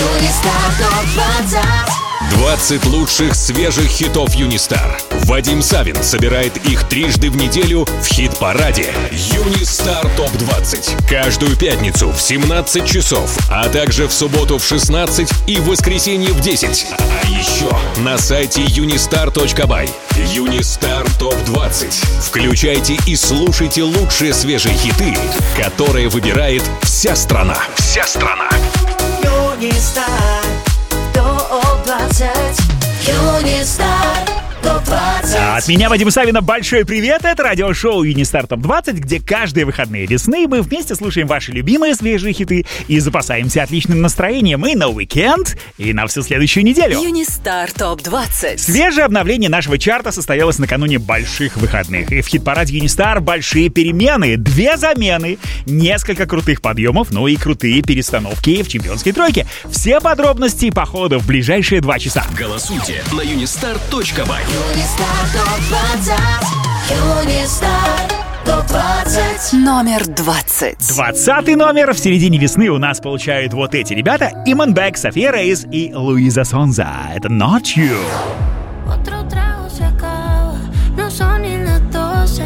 Юнистар ТОП 20. 20 лучших свежих хитов Юнистар. Вадим Савин собирает их трижды в неделю в хит-параде Юнистар ТОП 20. Каждую пятницу в 17 часов, а также в субботу в 16 и в воскресенье в 10. А еще на сайте unistar.by. Юнистар ТОП 20. Включайте и слушайте лучшие свежие хиты, которые выбирает вся страна. Вся страна. Юнистар ТОП 20. Юнистар ТОП 20. От меня, Вадима Савина, большой привет! Это радиошоу Юнистар ТОП 20, где каждые выходные весны мы вместе слушаем ваши любимые свежие хиты и запасаемся отличным настроением и на уикенд, и на всю следующую неделю. Юнистар ТОП 20. Свежее обновление нашего чарта состоялось накануне больших выходных. И в хит-параде Юнистар большие перемены, 2 замены, несколько крутых подъемов, ну и крутые перестановки в чемпионской тройке. Все подробности по ходу в ближайшие 2 часа. Голосуйте на unistar.by. Юнистар ТОП 20. Юнистар ТОП 20. Номер 20. 20-й номер в середине весны у нас получают вот эти ребята: Imanbek, София Рейс и Луиза Сонза. Это Not You. Otro trago se acaba, no son ni las 12.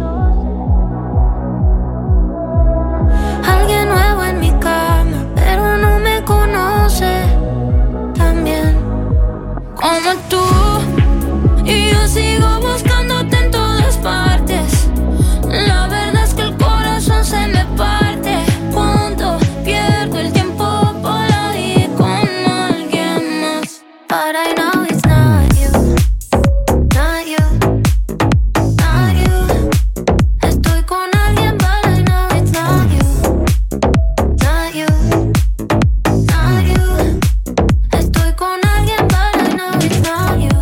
Alguien nuevo en mi cama, pero no me conoce tan bien como tú. Y yo sigo buscándote en todas partes. La verdad es que el corazón se me parte cuando pierdo el tiempo por ahí con alguien más. But I know it's not you, not you, not you. Estoy con alguien, but I know it's not you, not you, not you. Estoy con alguien, but I know it's not you.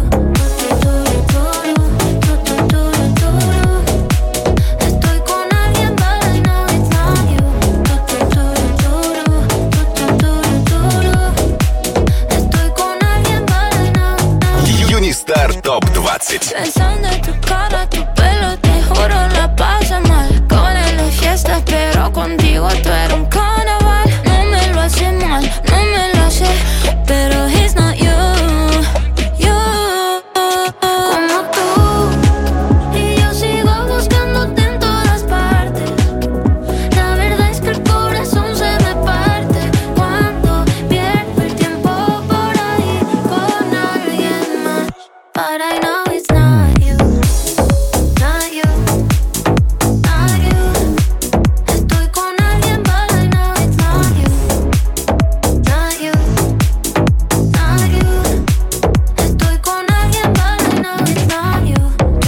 Юнистар ТОП 20. Pensando en tu cara, tu pelo, te juro la paso mal. Con él en fiesta, pero contigo tú eres un carnaval. No me lo hace mal, no me lo hace, pero he's not you, you. Como tú. Y yo sigo buscándote en todas partes. La verdad es que el corazón se me parte cuando pierdo el tiempo por ahí con alguien más. But I know it's not you, not you, not you. Estoy con alguien, but I know it's not you, not you, not you. Estoy con alguien, but I know it's not you.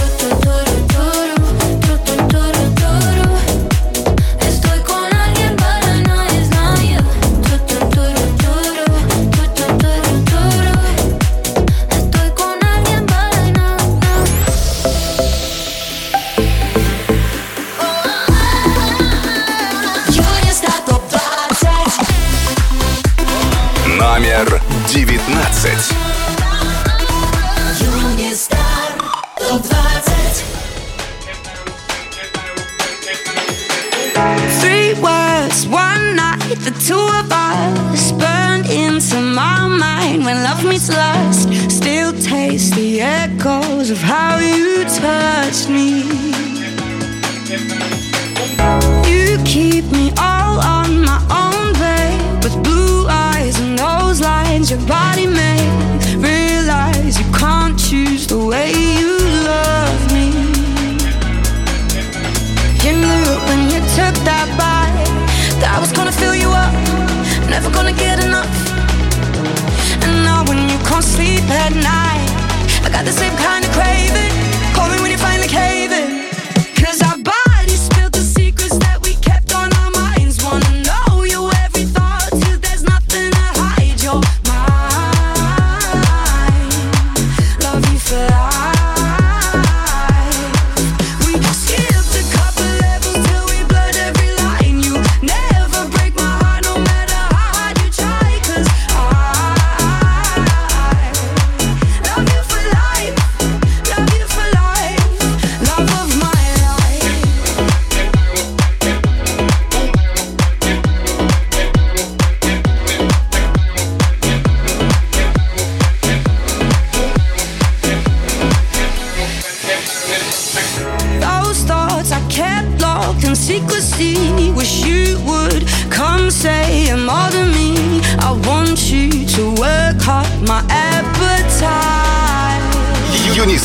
Estoy con alguien, but I know it's not you. Estoy con alguien, but I know. Юнистар ТОП 20. Номер 19. Юнистар ТОП 20. 3 words, one night, the two of us burned into my mind. When love meets lust, still taste the echoes of how you touched me. You keep me all on my own, babe, with blue eyes and those lines your body made. Realize you can't choose the way you love me. You knew when you took that bite that I was gonna fill you up, never gonna get enough. And now when you can't sleep at night, I got the same kind of craving. Call me when you finally cave in. 'Cause our bodies spilled the secrets that we kept on our minds. Wanna know your every thought till there's nothing to hide. Your mind, love you for life. We skipped a couple levels till we blurred every line. You never break my heart no matter how hard you try. 'Cause I love you for life, love you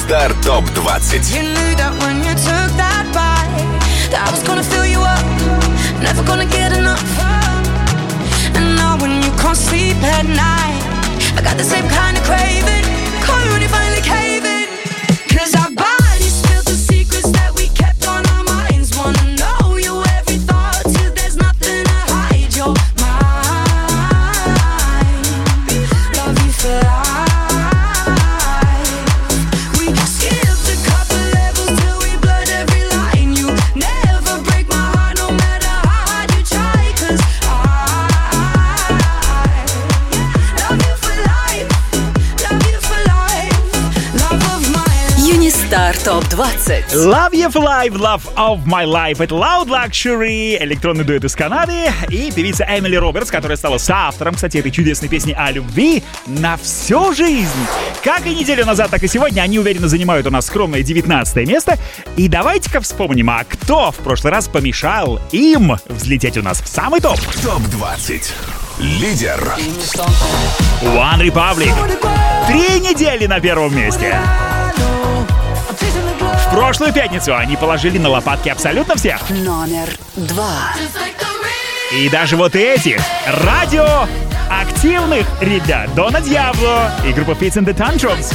Юнистар ТОП-20. You knew that when you took that bite, that I was gonna fill you up, never gonna get enough. And now when you can't sleep at night, I got the same kind of craving. Call you when you finally cave in. 'Cause our bodies spilled the secrets that we kept on our minds. Wanna know your every thought till there's nothing to hide. Your mind, love you for life. We skipped a couple levels till we blurred every line. You never break my heart no matter how hard you try. 'Cause I love you for life, love you for life, love of my life. Юнистар ТОП-20. Love You for Life, Love of My Life. Это Loud Luxury, электронный дуэт из Канады, и певица Эмили Робертс, которая стала соавтором, кстати, этой чудесной песни о любви на всю жизнь. Как и неделю назад, так и сегодня они уверенно занимают у нас скромное 19 место. И давайте-ка вспомним, а кто в прошлый раз помешал им взлететь у нас в самый топ? ТОП-20. Лидер. One Republic. 3 недели на первом месте. В прошлую пятницу они положили на лопатки абсолютно всех. Номер 2. И даже вот этих радиоактивных ребят Дона Диабло и группа Fits and the Tantrums.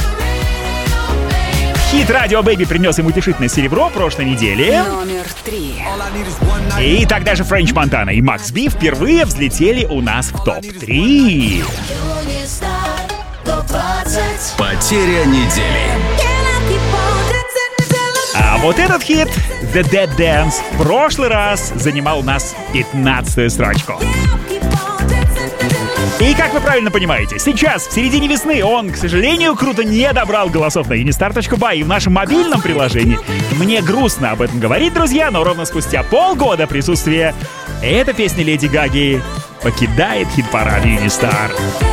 Хит «Radio Baby» принес им утешительное серебро прошлой неделе. Номер 3. И тогда же Френч Монтана и Макс Би впервые взлетели у нас в топ-3. Юнистар ТОП-20. Потеря недели. А вот этот хит «The Dead Dance» в прошлый раз занимал у нас 15-ю строчку. И как вы правильно понимаете, сейчас, в середине весны, он, к сожалению, круто не добрал голосов на unistar.by и в нашем мобильном приложении. Мне грустно об этом говорить, друзья, но ровно спустя полгода присутствия эта песня Леди Гаги покидает хит-парад Юнистар.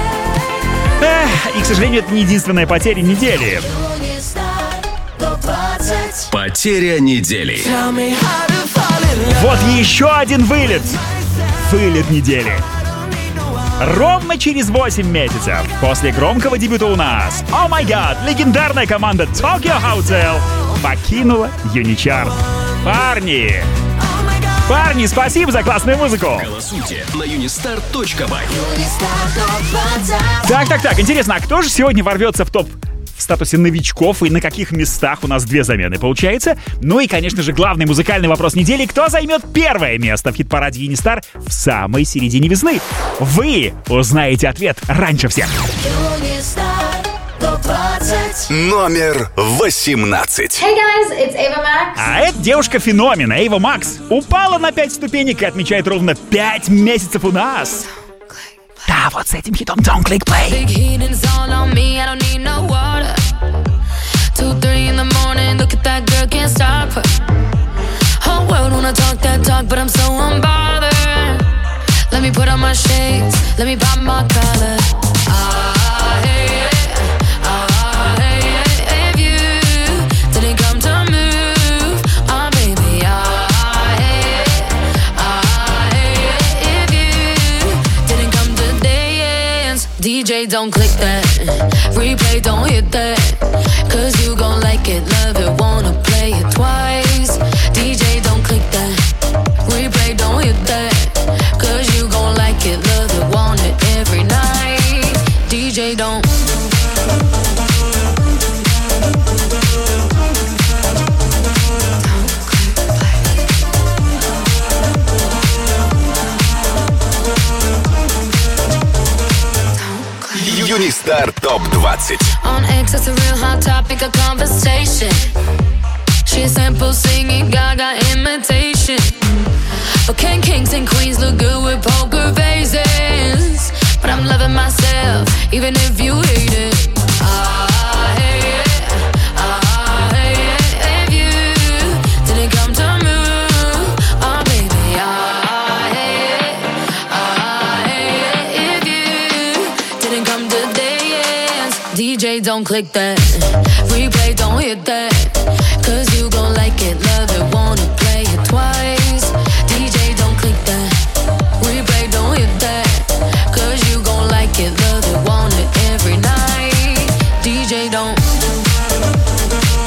И, к сожалению, это не единственная потеря недели. Юнистар ТОП-20. Потеря недели. Вот еще один вылет. Вылет недели. Ровно через 8 месяцев после громкого дебюта у нас «Oh my God», легендарная команда Tokyo Hotel покинула Юничарт. Парни, спасибо за классную музыку. Голосуйте на unistar.by. Юнистар ТОП-20. Так, интересно, а кто же сегодня ворвется в топ в статусе новичков и на каких местах у нас 2 замены получается? Ну и, конечно же, главный музыкальный вопрос недели: кто займет первое место в хит-параде Юнистар в самой середине весны? Вы узнаете ответ раньше всех. Юнистар ТОП-20. Номер 18. Hey guys, it's Ava Max. А эта девушка-феномен, Эйва Макс, упала на 5 ступенек и отмечает ровно 5 месяцев у нас. Да, вот с этим хитом Don't Click Play. Big heating's all on me, I don't need no water. 2-3 in the morning, look at that girl, can't stop her. Whole world wanna talk that talk, but I'm so unbothered. Let me put on my shades, let me pop my collar. If you didn't come to move, oh baby, if you didn't come to dance, DJ don't click that, replay don't hit that, 'cause you gon' like it, love it, wanna play it twice. DJ don't click that, replay don't hit that, 'cause you gon' like it, love it, want it every night. DJ don't. Юнистар ТОП-20. On X, that's a real hot topic of conversation. She's simple singing, Gaga imitation. But can kings and queens look good with poker faces? But I'm loving myself, even if you hate it. I hate it. If you didn't come to move, oh baby, I hate it. If you didn't come to dance, DJ don't click that, replay don't hit that, 'cause you gon' like it, love it, wanna play it twice. DJ don't click that, replay don't hit that, 'cause you gon' like it, love it, want it every night. DJ don't.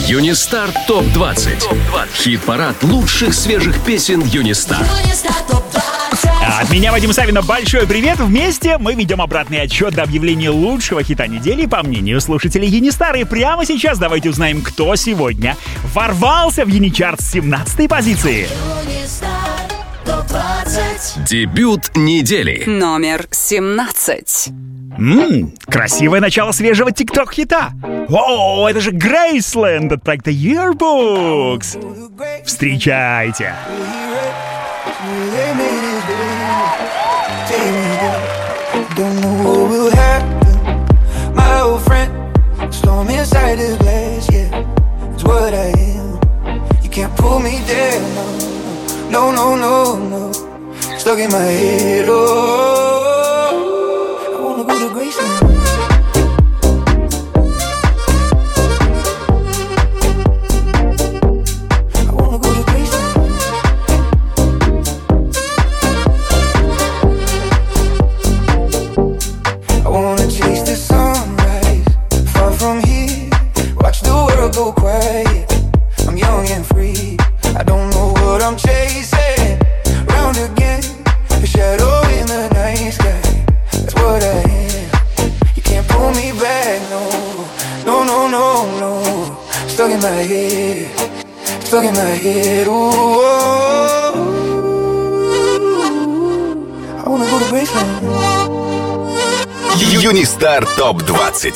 Юнистар ТОП-20. Хит-парад лучших свежих песен Юнистар. От меня, Вадима Савина, большой привет. Вместе мы ведем обратный отсчет до объявления лучшего хита недели, по мнению слушателей Юнистар. И прямо сейчас давайте узнаем, кто сегодня ворвался в Юничарт с 17-й позиции. Дебют недели. Номер 17. Красивое начало свежего тикток-хита. О, это же Грейсленд от проекта Yearbooks. Встречайте. Don't know what will happen. My old friend, storm inside the glass, yeah, it's what I am. You can't pull me down, no, no, no, no. Stuck in my head, oh, I wanna go to Graceland. Go quiet, I'm young and free. I don't know what I'm chasing. Round again, a shadow in the night sky. That's what I am. You can't pull me back, no, no, no, no, no. Stuck in my head, stuck in my head. Ooh, I wanna go to Graceland. Юнистар ТОП-20.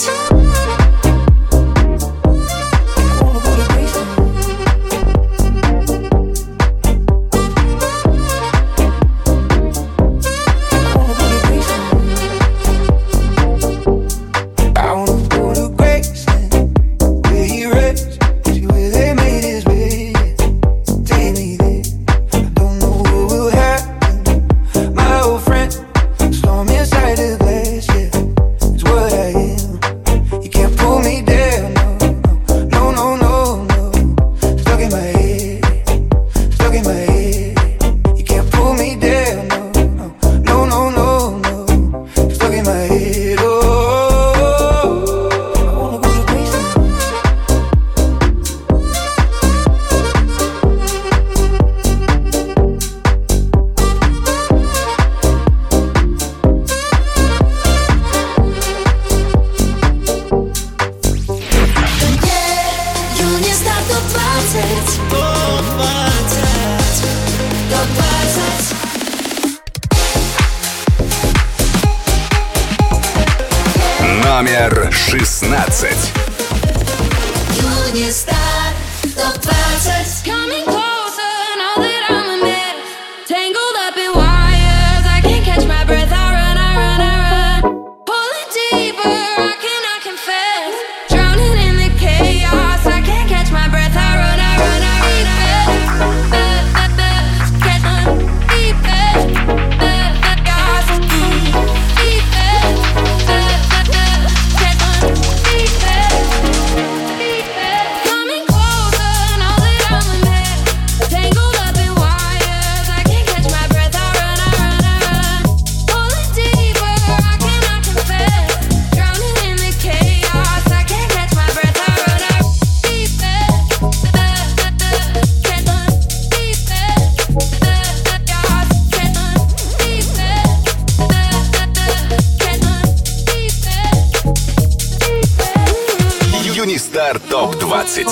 Номер 16. Юнистар ТОП-20. Coming closer, know that I'm a mess. Tangled up in wires, I can't catch my breath. I run, I run, I run. Pulling deeper, I cannot confess. Drowning in the chaos, I can't catch my breath. I run, I run, I run. Catch my Coming closer, know that I'm a mess. Tangled up in wires, I can't catch my breath. I run, I run, I run. Pulling deeper, I cannot confess. Drowning in the chaos, I can't catch my breath. I run, I run. Юнистар ТОП-20.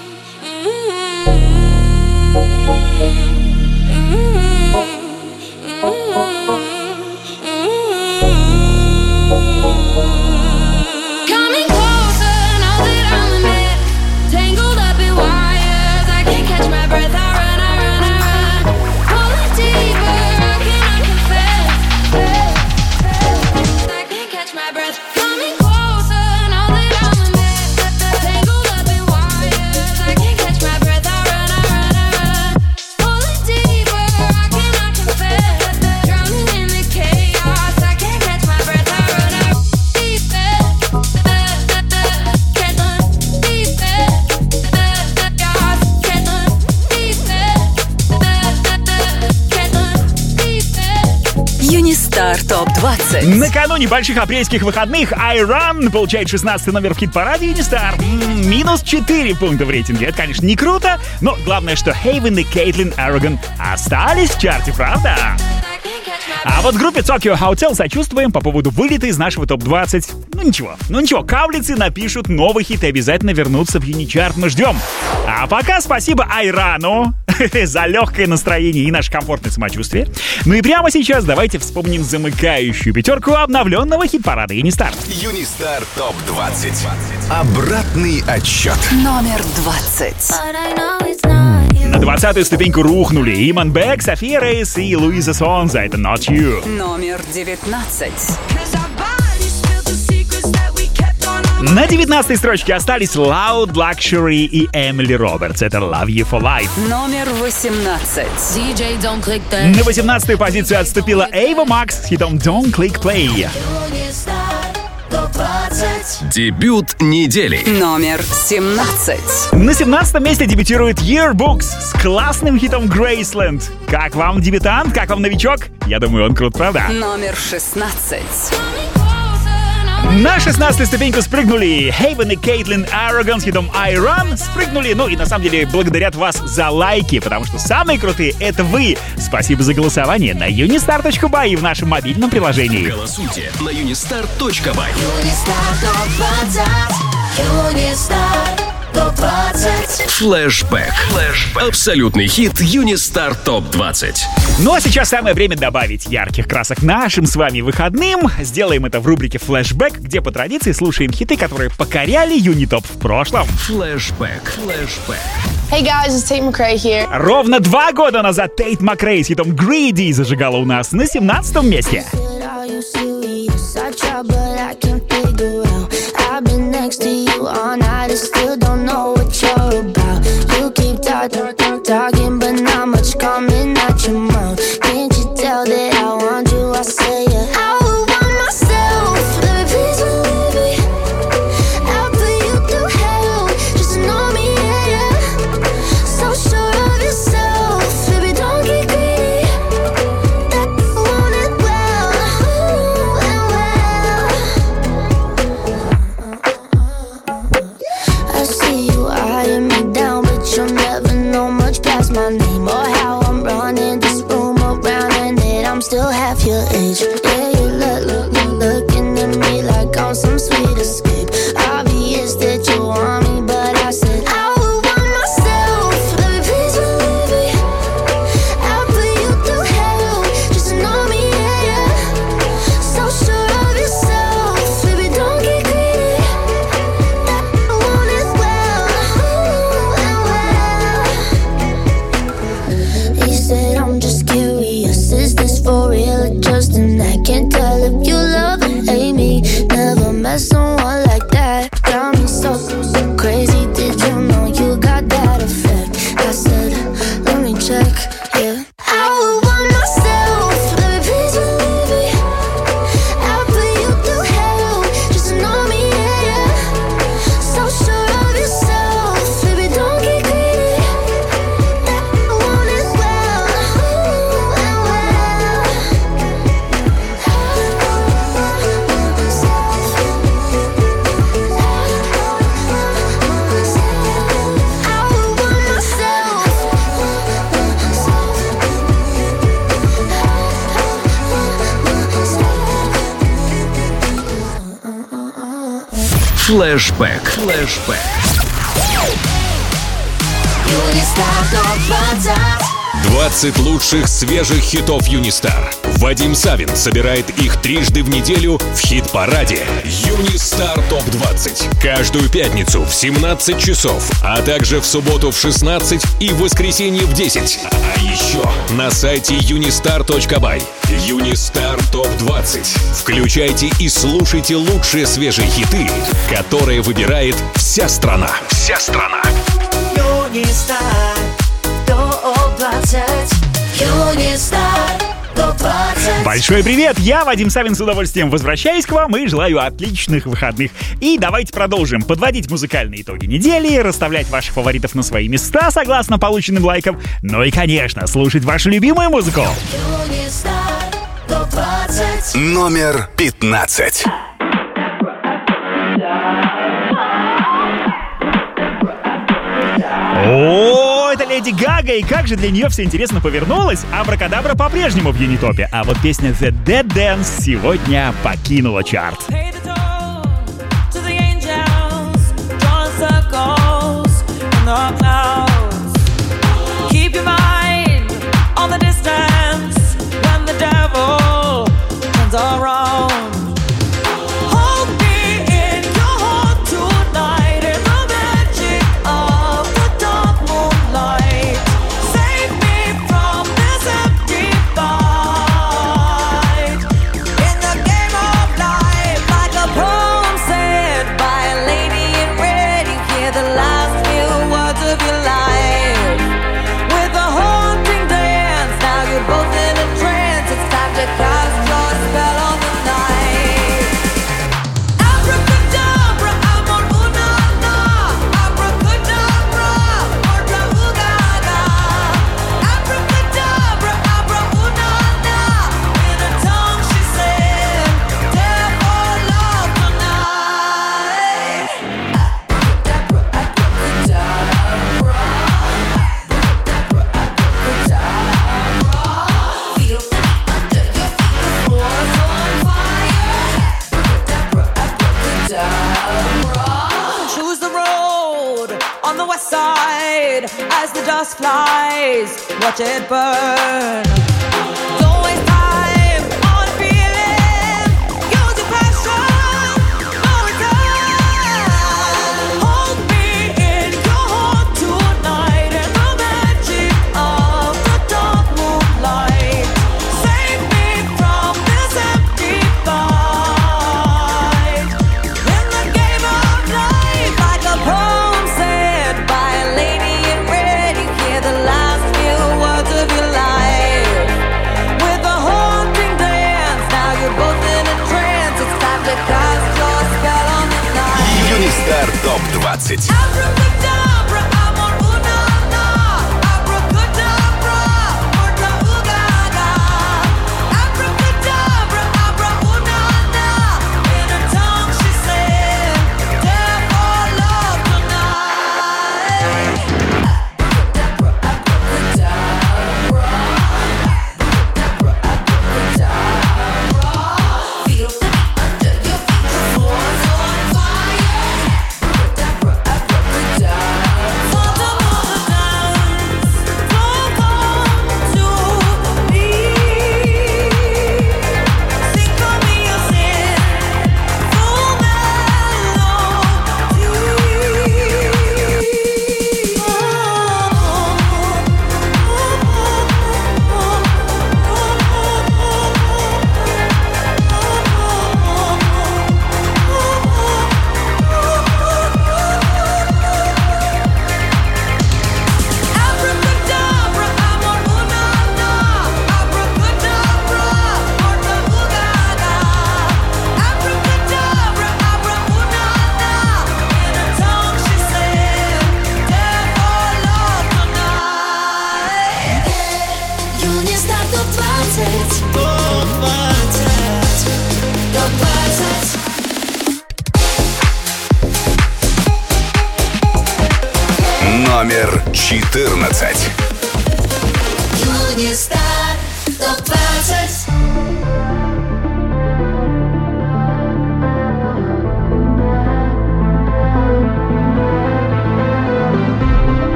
Coming closer, know that I'm a mess. Tangled up in wires, I can't catch my breath. I run, I run, I run. Pulling deeper, I cannot confess. I can't catch my breath. Coming closer, know that I'm a mess. Tangled up in wires, I can't catch my breath. I run, I run, I run. Pulling Унистар ТОП-20. Накануне больших апрельских выходных I Run получает 16 номер в хит-параде Юнистар. Минус 4 пункта в рейтинге. Это, конечно, не круто, но главное, что Haven и Кейтлин Арроган остались в чарте, правда? А вот группе Tokyo Hotel сочувствуем по поводу вылета из нашего ТОП-20. Ну ничего, кавлицы напишут новый хит и обязательно вернутся в Юничарт. Мы ждем. А пока спасибо Айрану за легкое настроение и наше комфортное самочувствие. Ну и прямо сейчас давайте вспомним замыкающую пятерку обновленного хит-парада Юнистар. Юнистар ТОП-20. Обратный отсчет. Номер 20. На 20-ю ступеньку рухнули Иман Бек, София Рейс и Луиза Сонза. Это Not You. Номер 19. На 19-й строчке остались Loud Luxury и Эмили Робертс. Это Love You For Life. Номер 18. На 18-ю позицию отступила Эйва Макс с хитом Don't Click Play. Дебют недели. Номер 17. На 17-м месте дебютирует Yearbooks с классным хитом Graceland. Как вам дебютант? Как вам новичок? Я думаю, он крут, правда? Номер 16. На 16-ю ступеньку спрыгнули Haven и Кейтлин Арроган с хитом I Run. Спрыгнули, ну и на самом деле благодарят вас за лайки, потому что самые крутые — это вы. Спасибо за голосование на unistar.by и в нашем мобильном приложении. Голосуйте на unistar.by. Флэшбэк. Абсолютный хит Юнистар ТОП-20. Ну а сейчас самое время добавить ярких красок нашим с вами выходным. Сделаем это в рубрике «Флэшбэк», где по традиции слушаем хиты, которые покоряли Юнитоп в прошлом. Флэшбэк. Hey guys, it's Tate McRae here. Ровно 2 года назад Тейт Макрей с хитом «Greedy» зажигала у нас на 17-м месте. I've been next to you all night and still don't know what you're about. You keep talking, but not much coming out your mouth. Can't you tell that I want you? I say it. I would want myself, baby, please believe me. I'll put you through hell, just to know me, yeah. So sure of yourself, baby, don't get greedy. That you want it well, and well. I see you eyeing me down, but you'll never know much past my name or how I'm running this room around, and that I'm still half your age. Yeah, you looking at me like I'm some sweet escape. Obvious that you want me, but I said I would want myself, baby, please believe me. I'll put you through hell, just to know me, yeah. So sure of yourself, baby, don't get greedy. That you want it well, and well. He said I'm just curious, is this for real or just an act? Can't tell if you love or hate me. Never met someone like that. Got me so crazy. Did you know you got that effect? I said, let me check, yeah. I would want myself, baby, please believe me. I'll put you through hell, just to know me, yeah. So sure of yourself, baby, don't get greedy. That you want it well, and well. I would want myself. Флэшбэк. 20 лучших свежих хитов Юнистар. Вадим Савин собирает их трижды в неделю в хит-параде Юнистар ТОП-20. Каждую пятницу в 17 часов, а также в субботу в 16 и в воскресенье в 10. А еще на сайте unistar.by. Юнистар ТОП-20. Включайте и слушайте лучшие свежие хиты, которые выбирает вся страна. Юнистар ТОП-20. Юнистар ТОП-20. Большой привет! Я, Вадим Савин, с удовольствием возвращаюсь к вам и желаю отличных выходных. И давайте продолжим подводить музыкальные итоги недели, расставлять ваших фаворитов на свои места согласно полученным лайкам, ну и, конечно, слушать вашу любимую музыку. Юнистар ТОП-20. Номер 15. О, это Леди Гага, и как же для нее все интересно повернулось. Абракадабра по-прежнему в Юнитопе, а вот песня The Dead Dance сегодня покинула чарт. As the dust flies, watch it burn. Юнистар ТОП-20. Номер 14. Юнистар ТОП-20.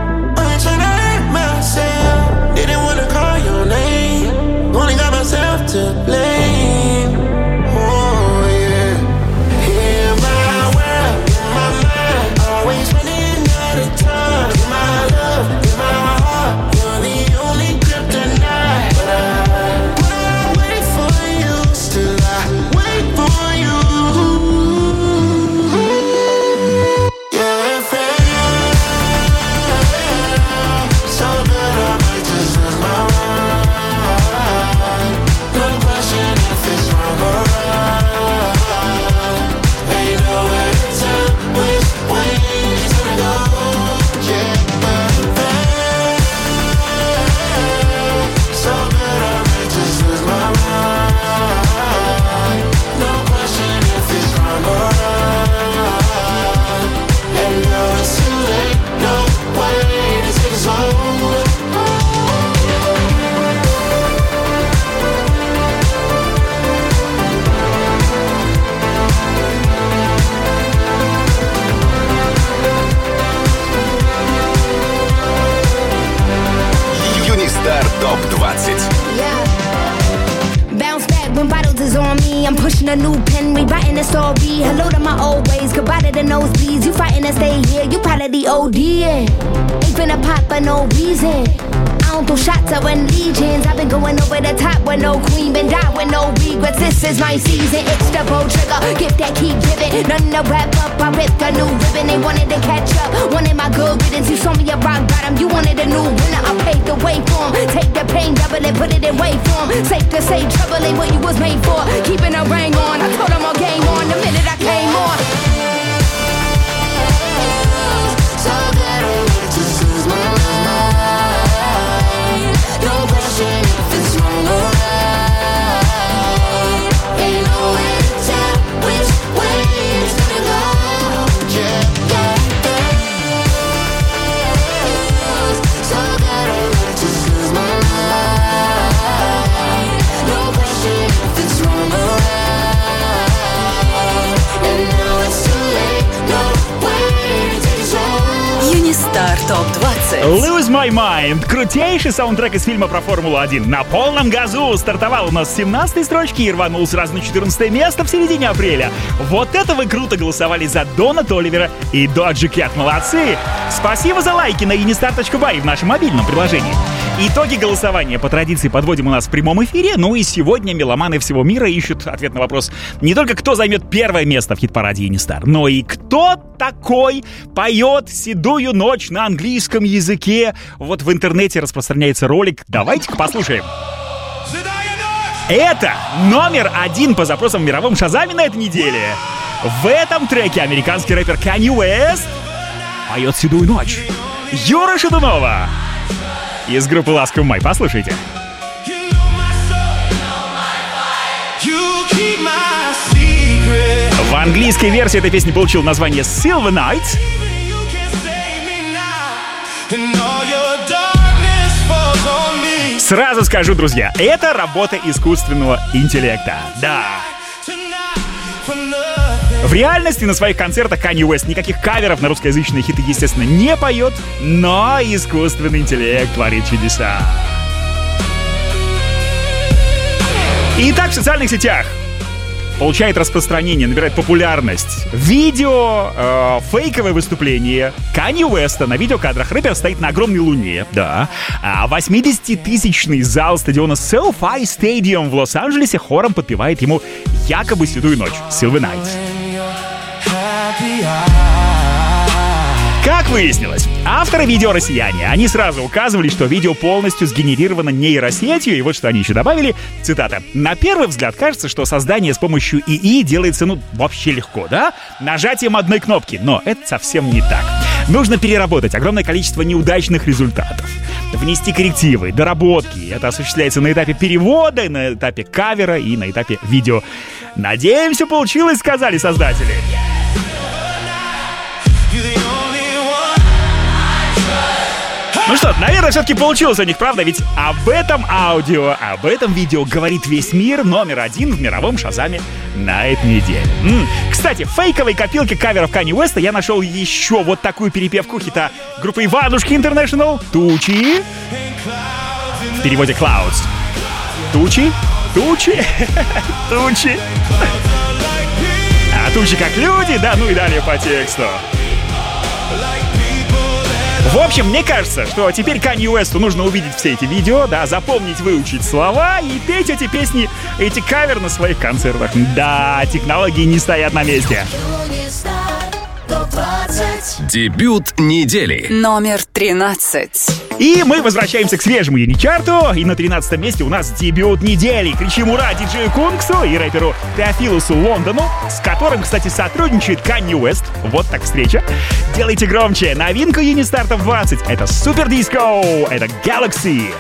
Myself me. I'm pushing a new pen, rewriting the story. Hello to my old ways, goodbye to the nosebleeds. You fighting to stay here, you probably the OD. Ain't finna pop for no reason. I don't throw shots, I win legions. I've been going over the top with no queen, been died with no regrets. This is my season, it's the bow trigger. Gift that keep giving, nothing to wrap up. I ripped a new ribbon, they wanted to catch up. Wanted my good riddance, you saw me a rock bottom. You wanted a new winner, I paved the way for 'em. Take the pain, double it, put it in way for 'em. Safe to say, trouble ain't what you was made for. Keeping a ring on, I told them all game on the minute I came on. So that I just lose my mind. No question if it's wrong or right. Ain't no way to tell which way it's gonna go. Yeah, yeah, yeah. So that I just lose my mind. No question if it's wrong or right. And now it's too late. No way to take it wrong. Юнистар ТОП-20. Lose My Mind. Крутейший саундтрек из фильма про Формулу-1. На полном газу стартовал у нас с 17-й строчки и рванул сразу на 14-е место в середине апреля. Вот это вы круто голосовали за Дона Толивера и Доджи Кэт. Молодцы! Спасибо за лайки на unistar.by в нашем мобильном приложении. Итоги голосования по традиции подводим у нас в прямом эфире. Ну и сегодня меломаны всего мира ищут ответ на вопрос не только кто займет первое место в хит-параде Юнистар, но и кто такой поет «Седую ночь» на английском языке. Вот в интернете распространяется ролик. Давайте-ка послушаем. Это номер 1 по запросам в мировом Шазаме на этой неделе. В этом треке американский рэпер Kanye West поет «Седую ночь». Юра Шатунова из группы «Ласковый май». Послушайте. В английской версии этой песни получил название Silver Night. Сразу скажу, друзья, это работа искусственного интеллекта. Да. В реальности на своих концертах Kanye West никаких каверов на русскоязычные хиты, естественно, не поет, но искусственный интеллект творит чудеса. Итак, в социальных сетях получает распространение, набирает популярность видео, фейковое выступление Kanye West'а. На видеокадрах рэпер стоит на огромной луне, да. А 80-тысячный зал стадиона SoFi Stadium в Лос-Анджелесе хором подпевает ему якобы «Седую ночь» Silver Night. Как выяснилось, авторы видео россияне. Они сразу указывали, что видео полностью сгенерировано нейросетью, и вот что они еще добавили, цитата: «На первый взгляд кажется, что создание с помощью ИИ делается, вообще легко, да? Нажатием одной кнопки, но это совсем не так. Нужно переработать огромное количество неудачных результатов, внести коррективы, доработки. Это осуществляется на этапе перевода, на этапе кавера и на этапе видео. Надеемся, получилось», — сказали создатели. Ну что, наверное, все-таки получилось у них, правда? Ведь об этом аудио, об этом видео говорит весь мир, номер 1 в мировом Шазаме на этой неделе. Кстати, в фейковой копилке каверов Kanye West'а я нашел еще вот такую перепевку хита группы Иванушки International «Тучи». В переводе «Clouds». Тучи, тучи, тучи. А тучи как люди, да, ну и далее по тексту. В общем, мне кажется, что теперь Kanye West'у нужно увидеть все эти видео, да, запомнить, выучить слова и петь эти песни, эти каверы на своих концертах. Да, технологии не стоят на месте. Дебют недели. Номер 13. И мы возвращаемся к свежему Юничарту. И на 13 месте у нас дебют недели. Кричим ура диджею Кунксу и рэперу Теофилусу Лондону, с которым, кстати, сотрудничает Kanye West. Вот так встреча. Делайте громче. Новинка Юнистар ТОП-20. Это Супер Диско. Это Galaxy.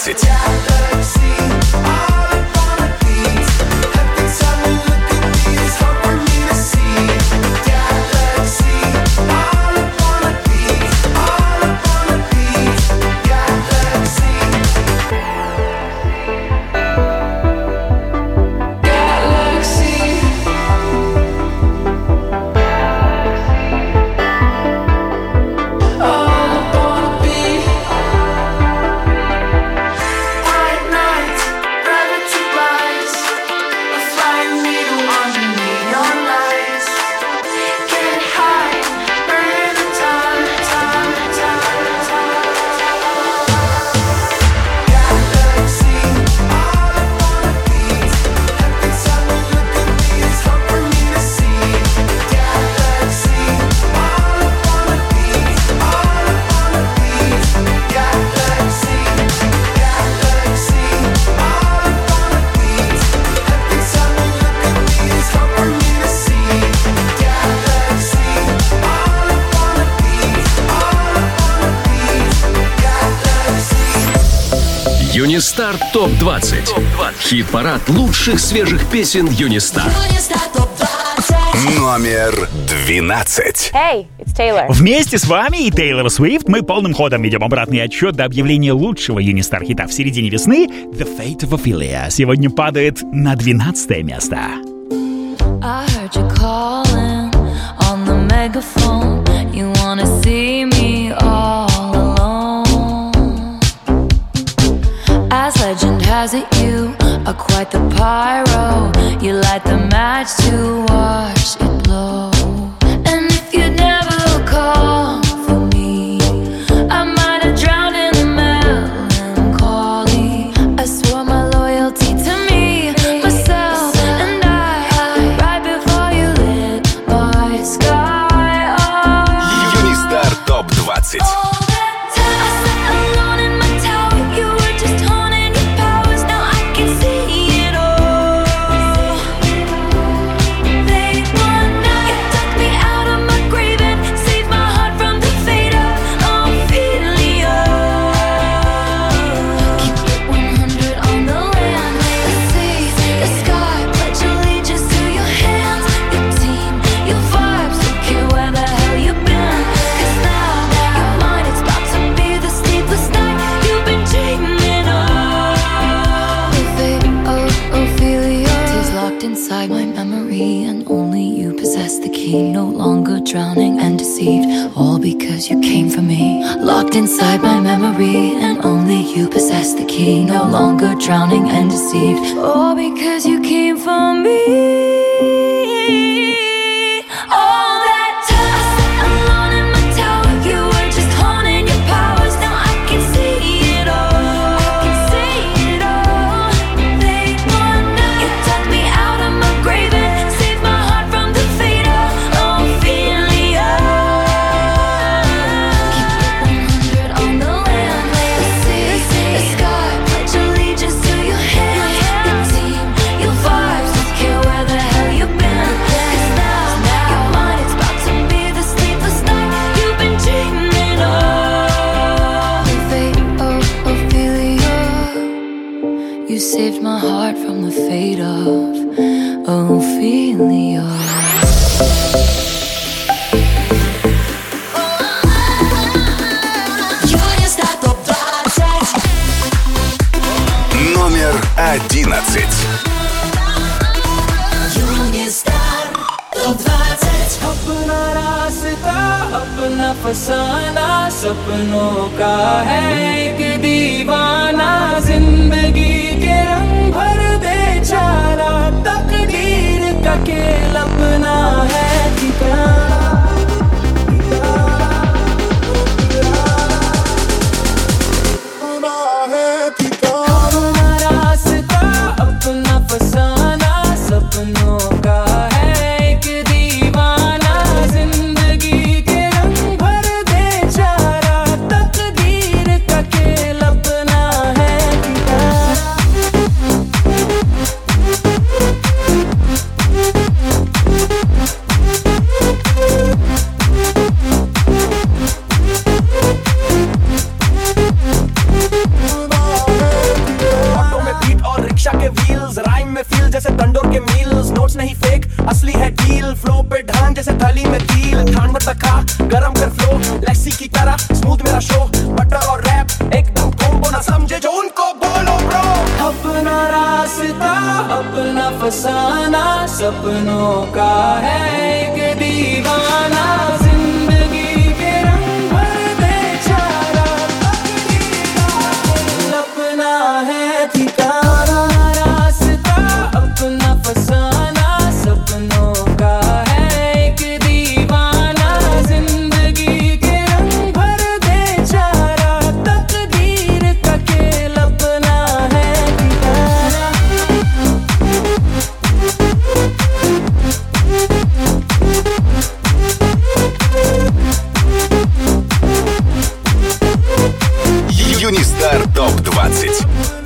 20. Юнистар ТОП-20. Хит-парад лучших свежих песен Юнистар. Номер 12. Hey, it's Taylor. Вместе с вами и Тейлор Свифт мы полным ходом ведем обратный отсчет до объявления лучшего Юнистар хита в середине весны. The Fate of Ophelia сегодня падает на 12 место. I heard you calling on the megaphone. You wanna see me all alone. As legend has it, you are quite the pyro. You light the match to watch it blow. And if you'd never call for me, I might have drowned in the melancholy. I swore my loyalty to me, myself, and I, right before you lit my sky. Юнистар ТОП-20. Inside my memory, and only you possess the key. No longer drowning and deceived, all because you came for me. Locked inside my memory, and only you possess the key. No longer drowning and deceived, all because you came for me. All that time I sat alone in my tower, you were just honing your powers. Now I can see it all. I can see it all. Late one night, you took me out of my grave and saved my heart from the fate of Ophelia. Keep it 100 on the land, the sea, the sky. Pledge allegiance to your hands, your team, your vibes. Don't care where the hell you've been. 'Cause now your mind is about to be the sleepless night you've been dreaming of. The fate of Ophelia. You saved my heart from the fate of Ophelia. Юнистар ТОП-20. Номер 11. Юнистар ТОП-20. अपना रास्ता अपना फसाना सपनों का है एक दीवाना जिंदगी के रंग भर दे चारा तकदीर का खेल अपना है ठिकाना अपना रास्ता अपना फसाना सपनों का है एक दीवाना जिंदगी के रंग भर दे चारा तकदीर का खेल अपना है ठिकाना असली है डील फ्लो पे ढान जैसे थाली में तिल ठान मत खा गरम कर फ्लो लस्सी की तरह स्मूथ मेरा शो बटर और रैप एकदम कॉम्बो ना समझे जो उनको बोलो ब्रो अपना रास्ता अपना फसाना सपनों का है एक दीवाना जिंदगी के रंग भर दे चारा अपना है ठिकाना रास्ता अपना फसाना सपनों का है एक दीवाना जिंदगी के रंग भर दे चारा तकदीर का खेल अपना है ठिकाना Юнистар ТОП-20.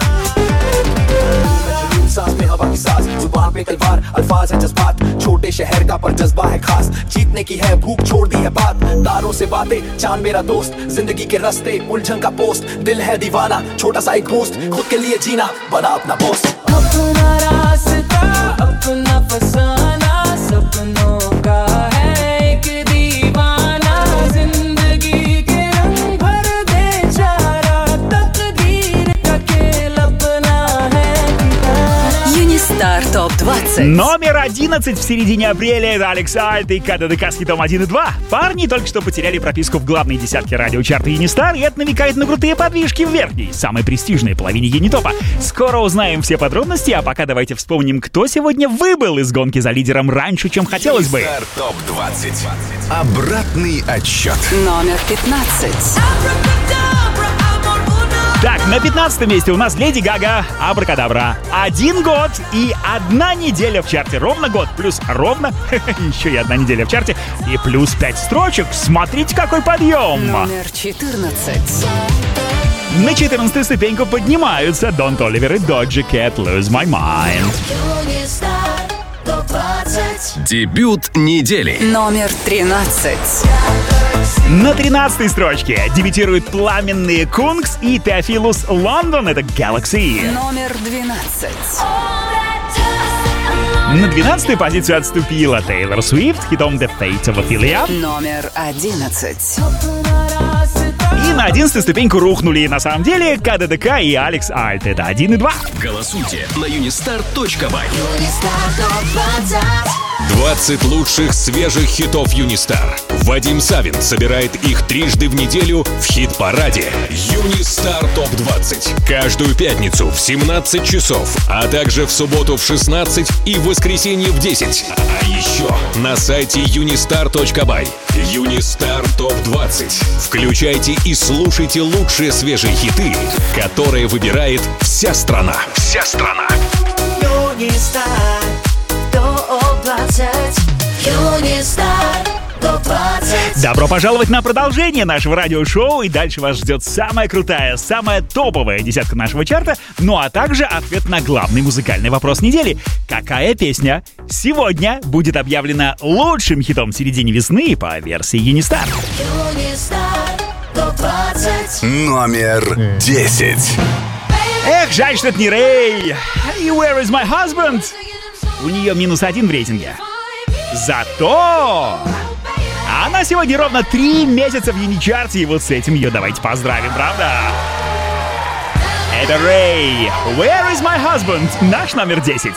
सांस में हवा की सांस जुबान पे तलवार अल्फाज है जज्बात छोटे शहर का पर जज्बा है खास जीतने की है भूख छोड़ दी है बात तारों से बातें चांद मेरा दोस्त जिंदगी के रास्ते उलझन का पोस्ट दिल है दीवाना छोटा सा एक दोस्त खुद के लिए जीना बना अपना बोस अपना रास्ता अपना फसाना सपनों का है एक दीवाना जिंदगी के रंग भर दे चारा तकदीर का खेल अपना है Юнистар ТОП-20. Номер 11 в середине апреля. Это Алекс Альт и КДДК с хитом 1 и 2. Парни только что потеряли прописку в главной десятке радиочарта Юнистар, и это намекает на крутые подвижки в верхней, самой престижной половине Юнитопа. Скоро узнаем все подробности, а пока давайте вспомним, кто сегодня выбыл из гонки за лидером раньше, чем хотелось бы. Юнистар ТОП-20. Обратный отсчет. Номер 15. Так, на 15 месте у нас Леди Гага, Абракадабра. 1 год и 1 неделя в чарте. Ровно год, плюс ровно еще и 1 неделя в чарте. И плюс 5 строчек. Смотрите, какой подъем! Номер 14. На 14 ступеньку поднимаются Дон Толивер и Доджи Кэт Lose My Mind. Дебют недели. Номер 13. На 13 строчке дебютируют пламенные Кунгс и Теофилус Лондон. Это Galaxy. Номер 12. На 12-ю позицию отступила Тейлор Свифт с хитом The Fate of Ophelia. Номер 11. И на 11-ю ступеньку рухнули на самом деле КДДК и Алекс Альт. Это 1 и 2. Голосуйте на unistar.by. 20 лучших свежих хитов Юнистар. Вадим Савин собирает их трижды в неделю в хит-параде Юнистар ТОП-20. Каждую пятницу в 17 часов, а также в субботу в 16 и в воскресенье в 10. А еще на сайте unistar.by. Юнистар ТОП-20. Включайте и слушайте лучшие свежие хиты, которые выбирает вся страна. Вся страна. Юнистар ТОП-20. Юнистар ТОП-20. Добро пожаловать на продолжение нашего радиошоу, и дальше вас ждет самая крутая, самая топовая десятка нашего чарта, ну а также ответ на главный музыкальный вопрос недели. Какая песня сегодня будет объявлена лучшим хитом в середине весны по версии Юнистар? Номер 10. Эх, жаль, что это не Рэй. И Where is my husband? У нее -1 в рейтинге. Зато она сегодня ровно 3 месяца в Юничарте, и вот с этим ее давайте поздравим, правда? Это Рэй. Where is my husband? Наш номер 10.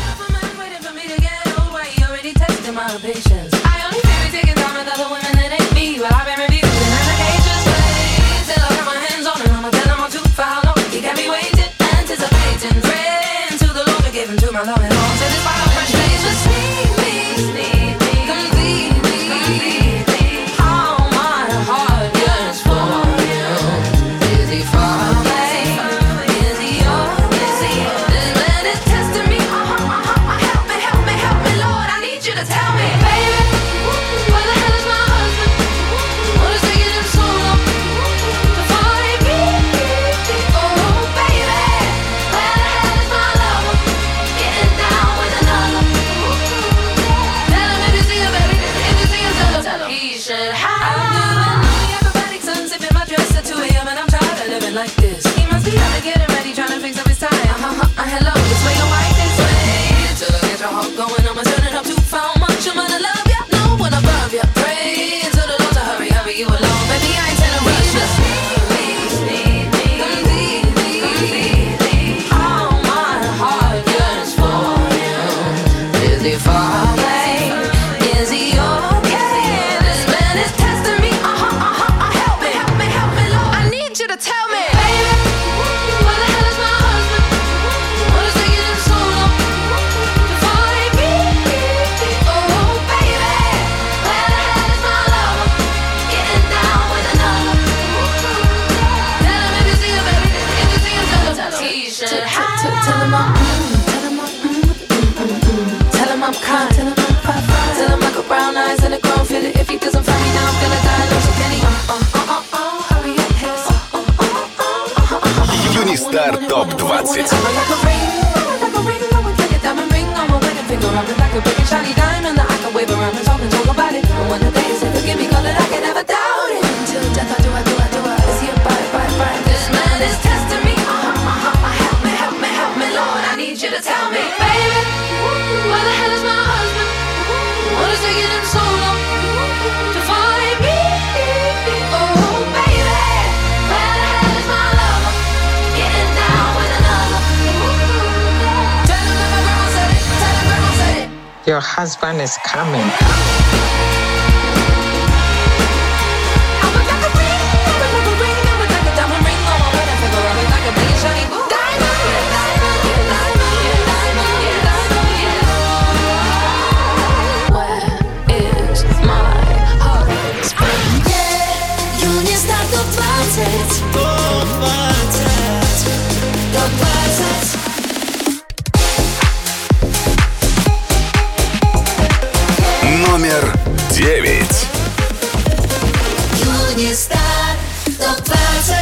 Like this, he must be out to get it ready, trying to fix up his tie. Hello, this way your mic is way. Till I get your heart going, I'ma turn it up too far. Your husband is coming. Номер 9. Юнистар ТОП-20.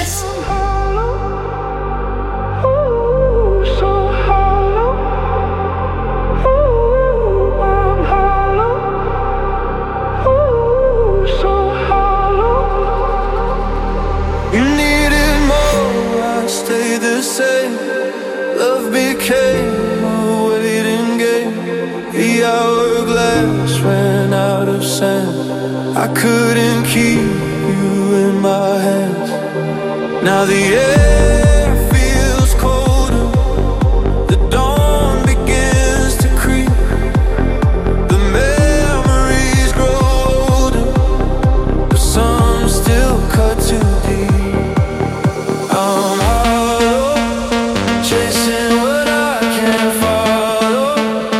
You needed more, I stayed the same. Love became a waiting game. The hourglass ran out of sand. I couldn't keep you in my hands. Now the air feels colder. The dawn begins to creep. The memories grow older, but some still cut too deep. I'm hollow, chasing what I can't follow.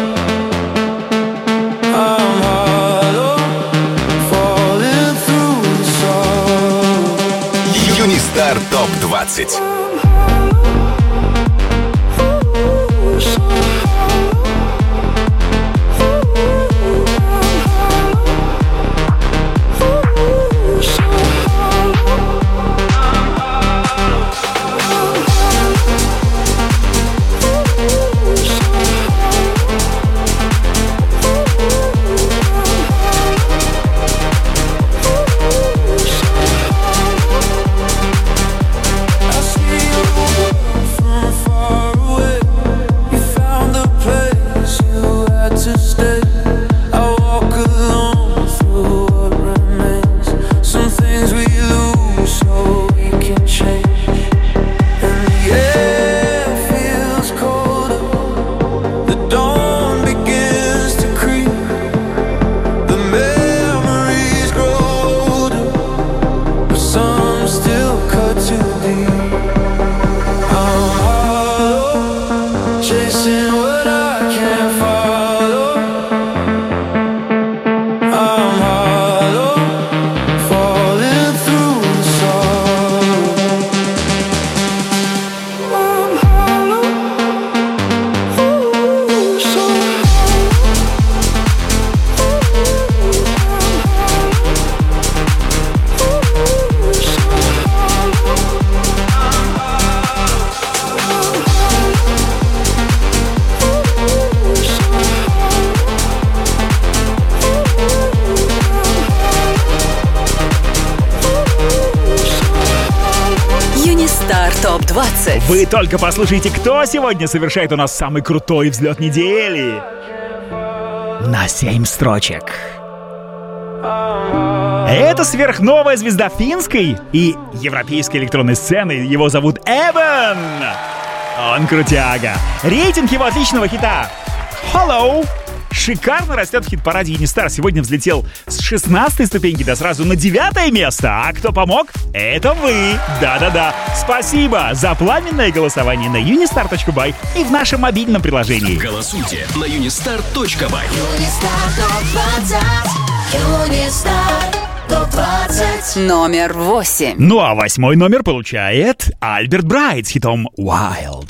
I'm hollow, falling through the sorrow. Юнистар ТОП-20. ТОП-20. Вы только послушайте, кто сегодня совершает у нас самый крутой взлет недели. На 7 строчек. Это сверхновая звезда финской и европейской электронной сцены. Его зовут Эван. Он крутяга. Рейтинг его отличного хита «Hello» шикарно растет в хит-параде Юнистар. Сегодня взлетел с 16-й ступеньки до сразу на 9-е место. А кто помог? Это вы. Да-да-да. Спасибо за пламенное голосование на unistar.by и в нашем мобильном приложении. Голосуйте на unistar.by. Юнистар ТОП-20. Номер 8. Ну а 8-й номер получает Альберт Брайт с хитом «Wild».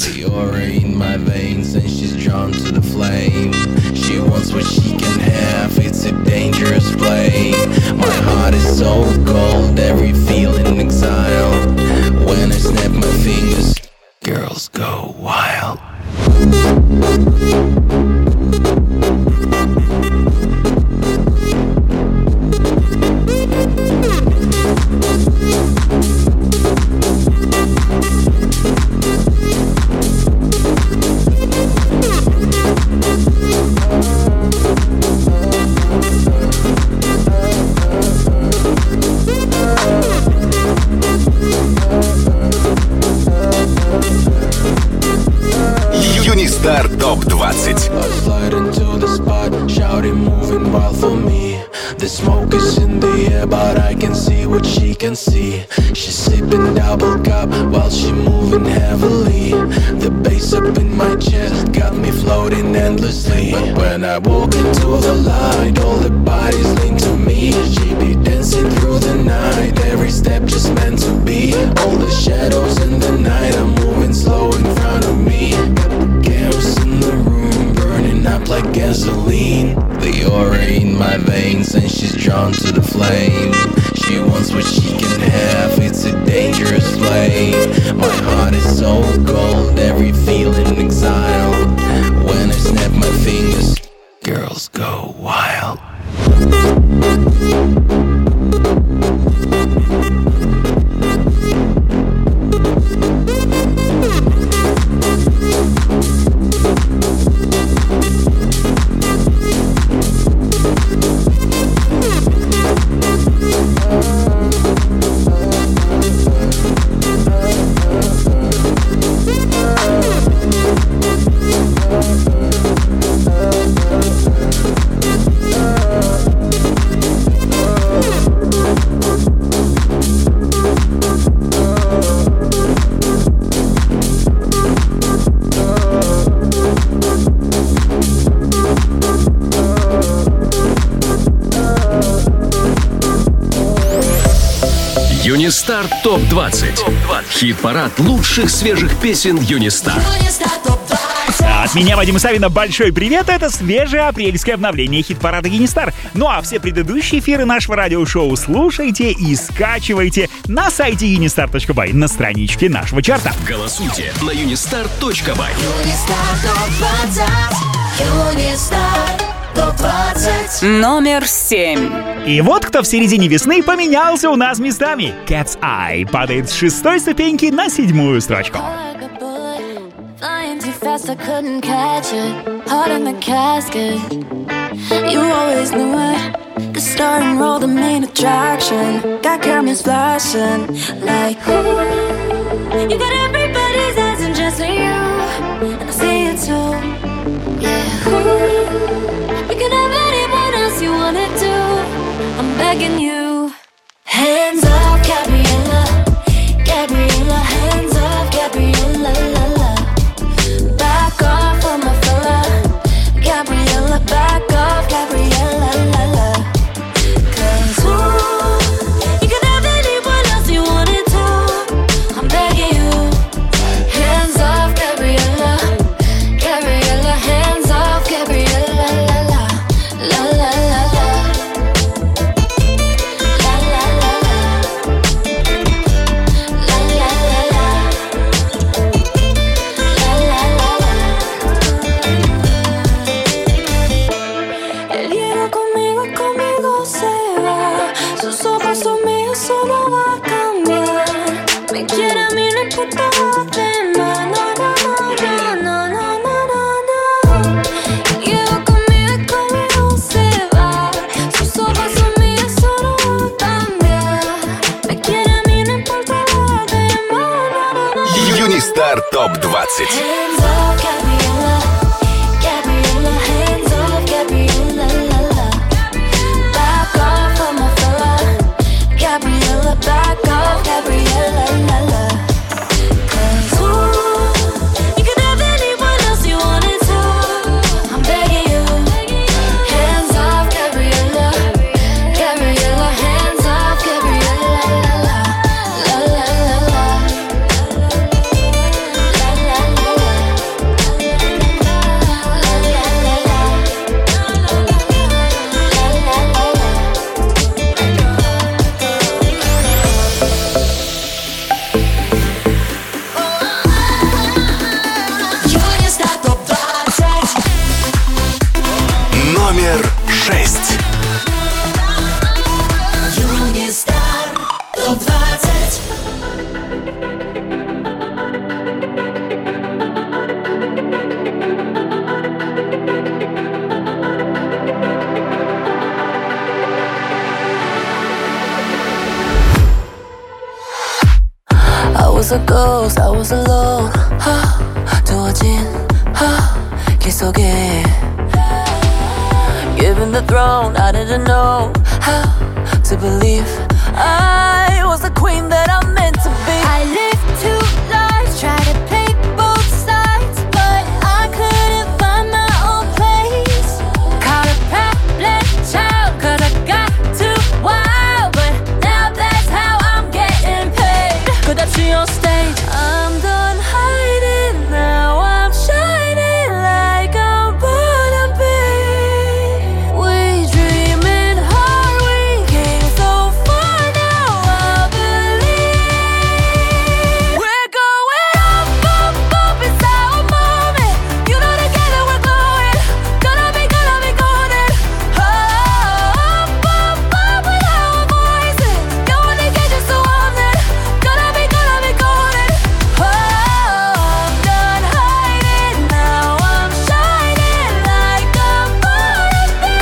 She wants what she can have, it's a dangerous play. My heart is so cold, every feeling exiled. When I snap my fingers, girls go wild. me. The smoke is in the air, but I can see what she can see. She's sipping double cup while she moving heavily. The bass up in my chest got me floating endlessly. But when I walk into the light, all the bodies linked to me. She be dancing through the night, every step just meant to be. All the shadows in the night are moving slow in front of me. Got the chaos in the room burning up like gasoline. The aura in my veins and she's drawn to the flame. She wants what she can have, it's a dangerous flame. My heart is so cold, every feeling exile. When I snap my fingers, girls go wild. Юнистар ТОП-20. Хит-парад лучших свежих песен Юнистар. От меня, Вадима Савина, большой привет. Это свежее апрельское обновление хит-парада Юнистар. Ну а все предыдущие эфиры нашего радиошоу слушайте и скачивайте на сайте unistar.by, на страничке нашего чарта. Голосуйте на unistar.by. Номер 7. И вот кто в середине весны поменялся у нас местами. Cat's Eye падает с 6-й ступеньки на 7-ю строчку. Flying too fast, I couldn't catch it. Heart in the casket. You always knew it. The star and roll, the main attraction. Got cameras flashing like ooh. You got everybody's eyes and just me, you. And I see it too. Yeah, ooh. You can have anyone else you wanted to. I'm begging you. Hands up, Gabriella. Gabriella, hands up, Gabriella, la la. Back off of my fella. Gabriella, back off, Gabriella, la la. 'Cause ooh, you could have anyone else you wanted to. I'm begging you. Hands off, Gabriella. Gabriella, hands off, Gabriella, la la. La la la la. La la la la. La la la la. La la la la. Él llega conmigo, conmigo se va. Sus ojos son míos, solo va a cambiar. Me quiere a mí, no importa lo demás. No, no, no, no, no, no, no, no. Él llega conmigo, conmigo se va. Sus ojos son míos, solo va a cambiar. Me quiere a mí, no importa lo demás. No, no, no. Юнистар ТОП-20. Hands off, Gabriella. Gabriella, hands off, Gabriella, la la. Back off of my fella. Gabriella, back off, Gabriella, la la. 'Cause ooh, you could have anyone else you wanted to. I'm begging you. Hands off, Gabriella. Gabriella, hands off, Gabriella, la la. La la la la. La la la la. Номер 6. I was a ghost, I was alone. 두어진 길 속에 given the throne, I didn't know how to believe I was the queen that I'm meant to be. I lived two lives, tried to play both sides, but I couldn't find my own place. Caught a problem child, cause I got too wild, but now that's how I'm getting paid. Could that see on stage? I'm done hiding, now I'm shining like I'm born to be. We dreaming hard, we came so far, now I believe. We're going up, up, up, it's our moment. You know together we're glowing, gonna be golden. Up, up, up with our voices, going to get you so warm then, gonna be golden. Oh, I'm done hiding, now I'm shining like I'm born to be.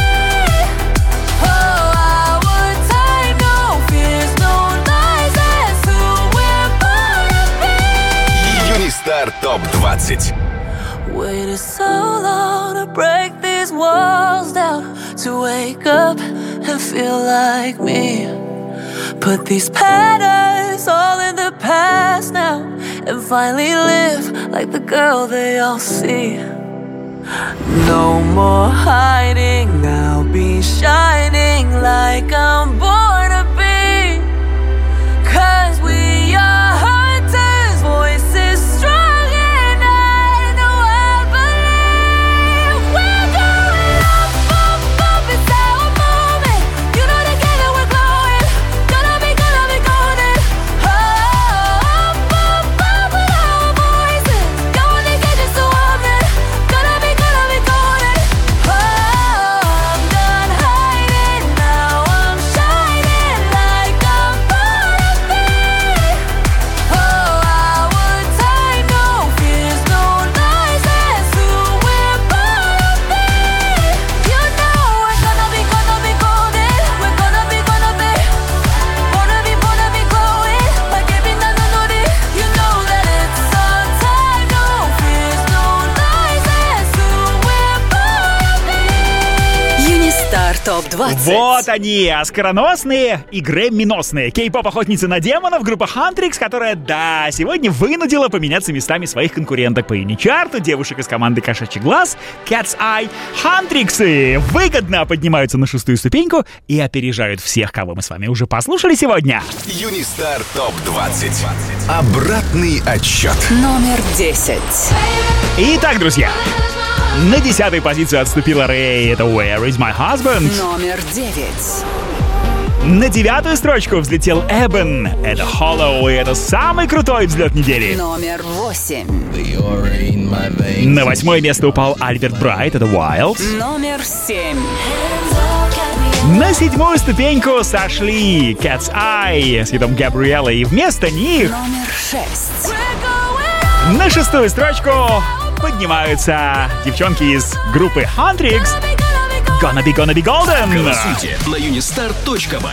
Oh, our time, no fears, no lies, that's who we're born to be. Юнистар ТОП-20. Waited so long to break these walls down, to wake up and feel like me. Put these patterns all in the past now, and finally live like the girl they all see. No more hiding, I'll be shining like I'm born to be. 'Cause we are hunters, voices strong, and I know I believe. We're going up, up, up, it's our moment. You know together we're glowing, gonna be golden. Oh, up, up, up with our voices, going to get you so warm then, gonna be golden. Oh, I'm done hiding, now I'm shining like I'm born to be. Oh, our time, no fears, no lies, that's who we're born to be. You know we're gonna be golden. We're gonna be glowing like every nanonori. You know that it's our time, no fears, no lies, that's who we're born to be. Юнистар ТОП-20. Вот они, оскароносные и грэмми-носные кей-поп-охотницы на демонов, группа Huntrix, которая, да, сегодня вынудила поменяться местами своих конкуренток по инди-чарту, девушек из команды Кошачий Глаз, Cat's Eye. Huntrixы выгодно поднимаются на 6-ю ступеньку и опережают всех, кого мы с вами уже послушали сегодня. Юнистар ТОП-20. Обратный отсчет. Номер 10. Итак, друзья, на 10-ю позицию отступила Рэй, это Where is my husband? Номер 9. На 9-ю строчку взлетел Эбен, это Hollow, и это самый крутой взлет недели. Номер 8. На 8-е место упал Альберт Брайт, это Wild. Номер 7. На 7-ю ступеньку сошли Cat's Eye с хитом Gabriella, и вместо них Номер 6. на 6-ю строчку поднимаются девчонки из группы Huntrix. Gonna be golden. Голосуйте на unistar.by.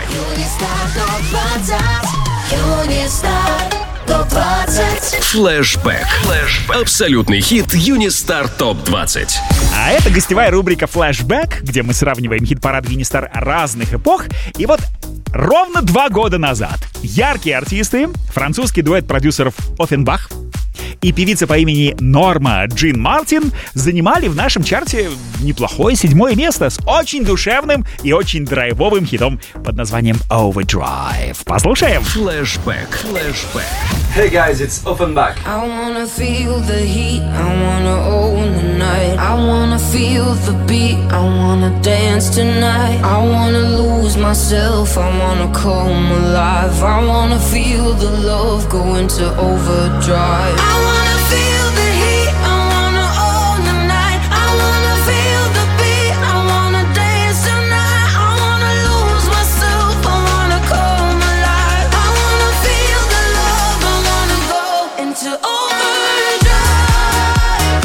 Флэшбэк. Абсолютный хит Юнистар ТОП-20. А это гостевая рубрика «Флэшбэк», где мы сравниваем хит-парад Юнистар разных эпох. И вот ровно 2 года назад яркие артисты, французский дуэт продюсеров Оффенбах и певица по имени Норма Джин Мартин занимали в нашем чарте неплохое 7-е место с очень душевным и очень драйвовым хитом под названием Overdrive. Послушаем. Флэшбэк. Hey guys, it's Offenbach. I wanna feel the heat, I wanna own the night. I wanna feel the beat, I wanna dance tonight. I wanna lose myself, I wanna come alive. I wanna feel the love go into overdrive. I wanna feel the heat, I wanna own the night. I wanna feel the beat, I wanna dance tonight. I wanna lose myself, I wanna come alive. I wanna feel the love, I wanna go into overdrive.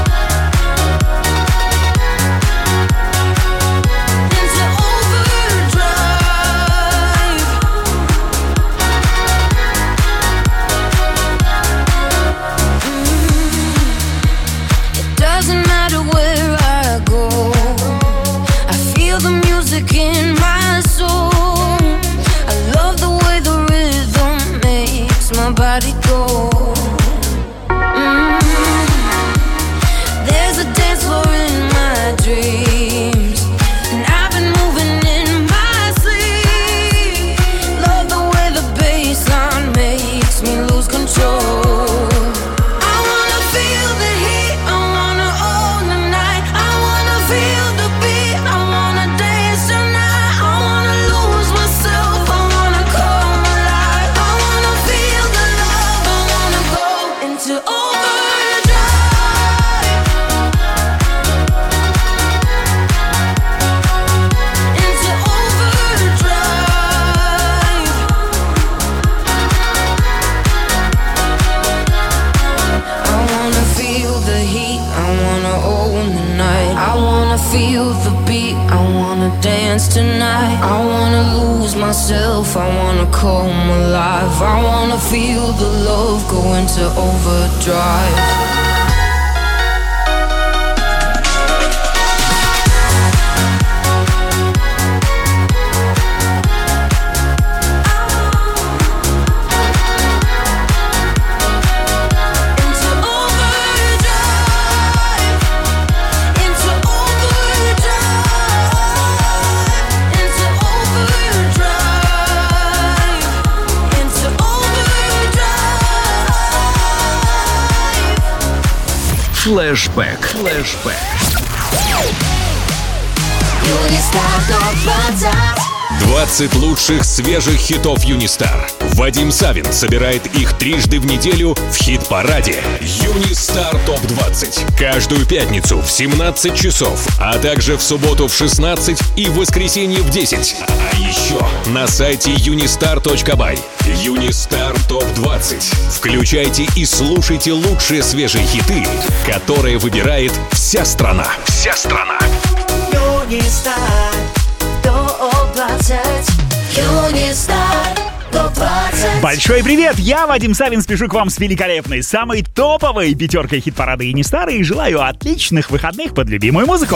Into overdrive. night. I wanna lose myself, I wanna come alive. I wanna feel the love go into overdrive. Флэшбэк. 20 лучших свежих хитов Юнистар. Вадим Савин собирает их трижды в неделю в хит-параде Юнистар ТОП-20. Каждую пятницу в 17 часов, а также в субботу в 16 и в воскресенье в 10. А еще на сайте unistar.by. Юнистар ТОП-20. Включайте и слушайте лучшие свежие хиты, которые выбирает вся страна. Вся страна. Юнистар ТОП-20. Юнистар ТОП-20. Большой привет! Я, Вадим Савин, спешу к вам с великолепной, самой топовой пятеркой хит-парада Юнистар и желаю отличных выходных под любимую музыку.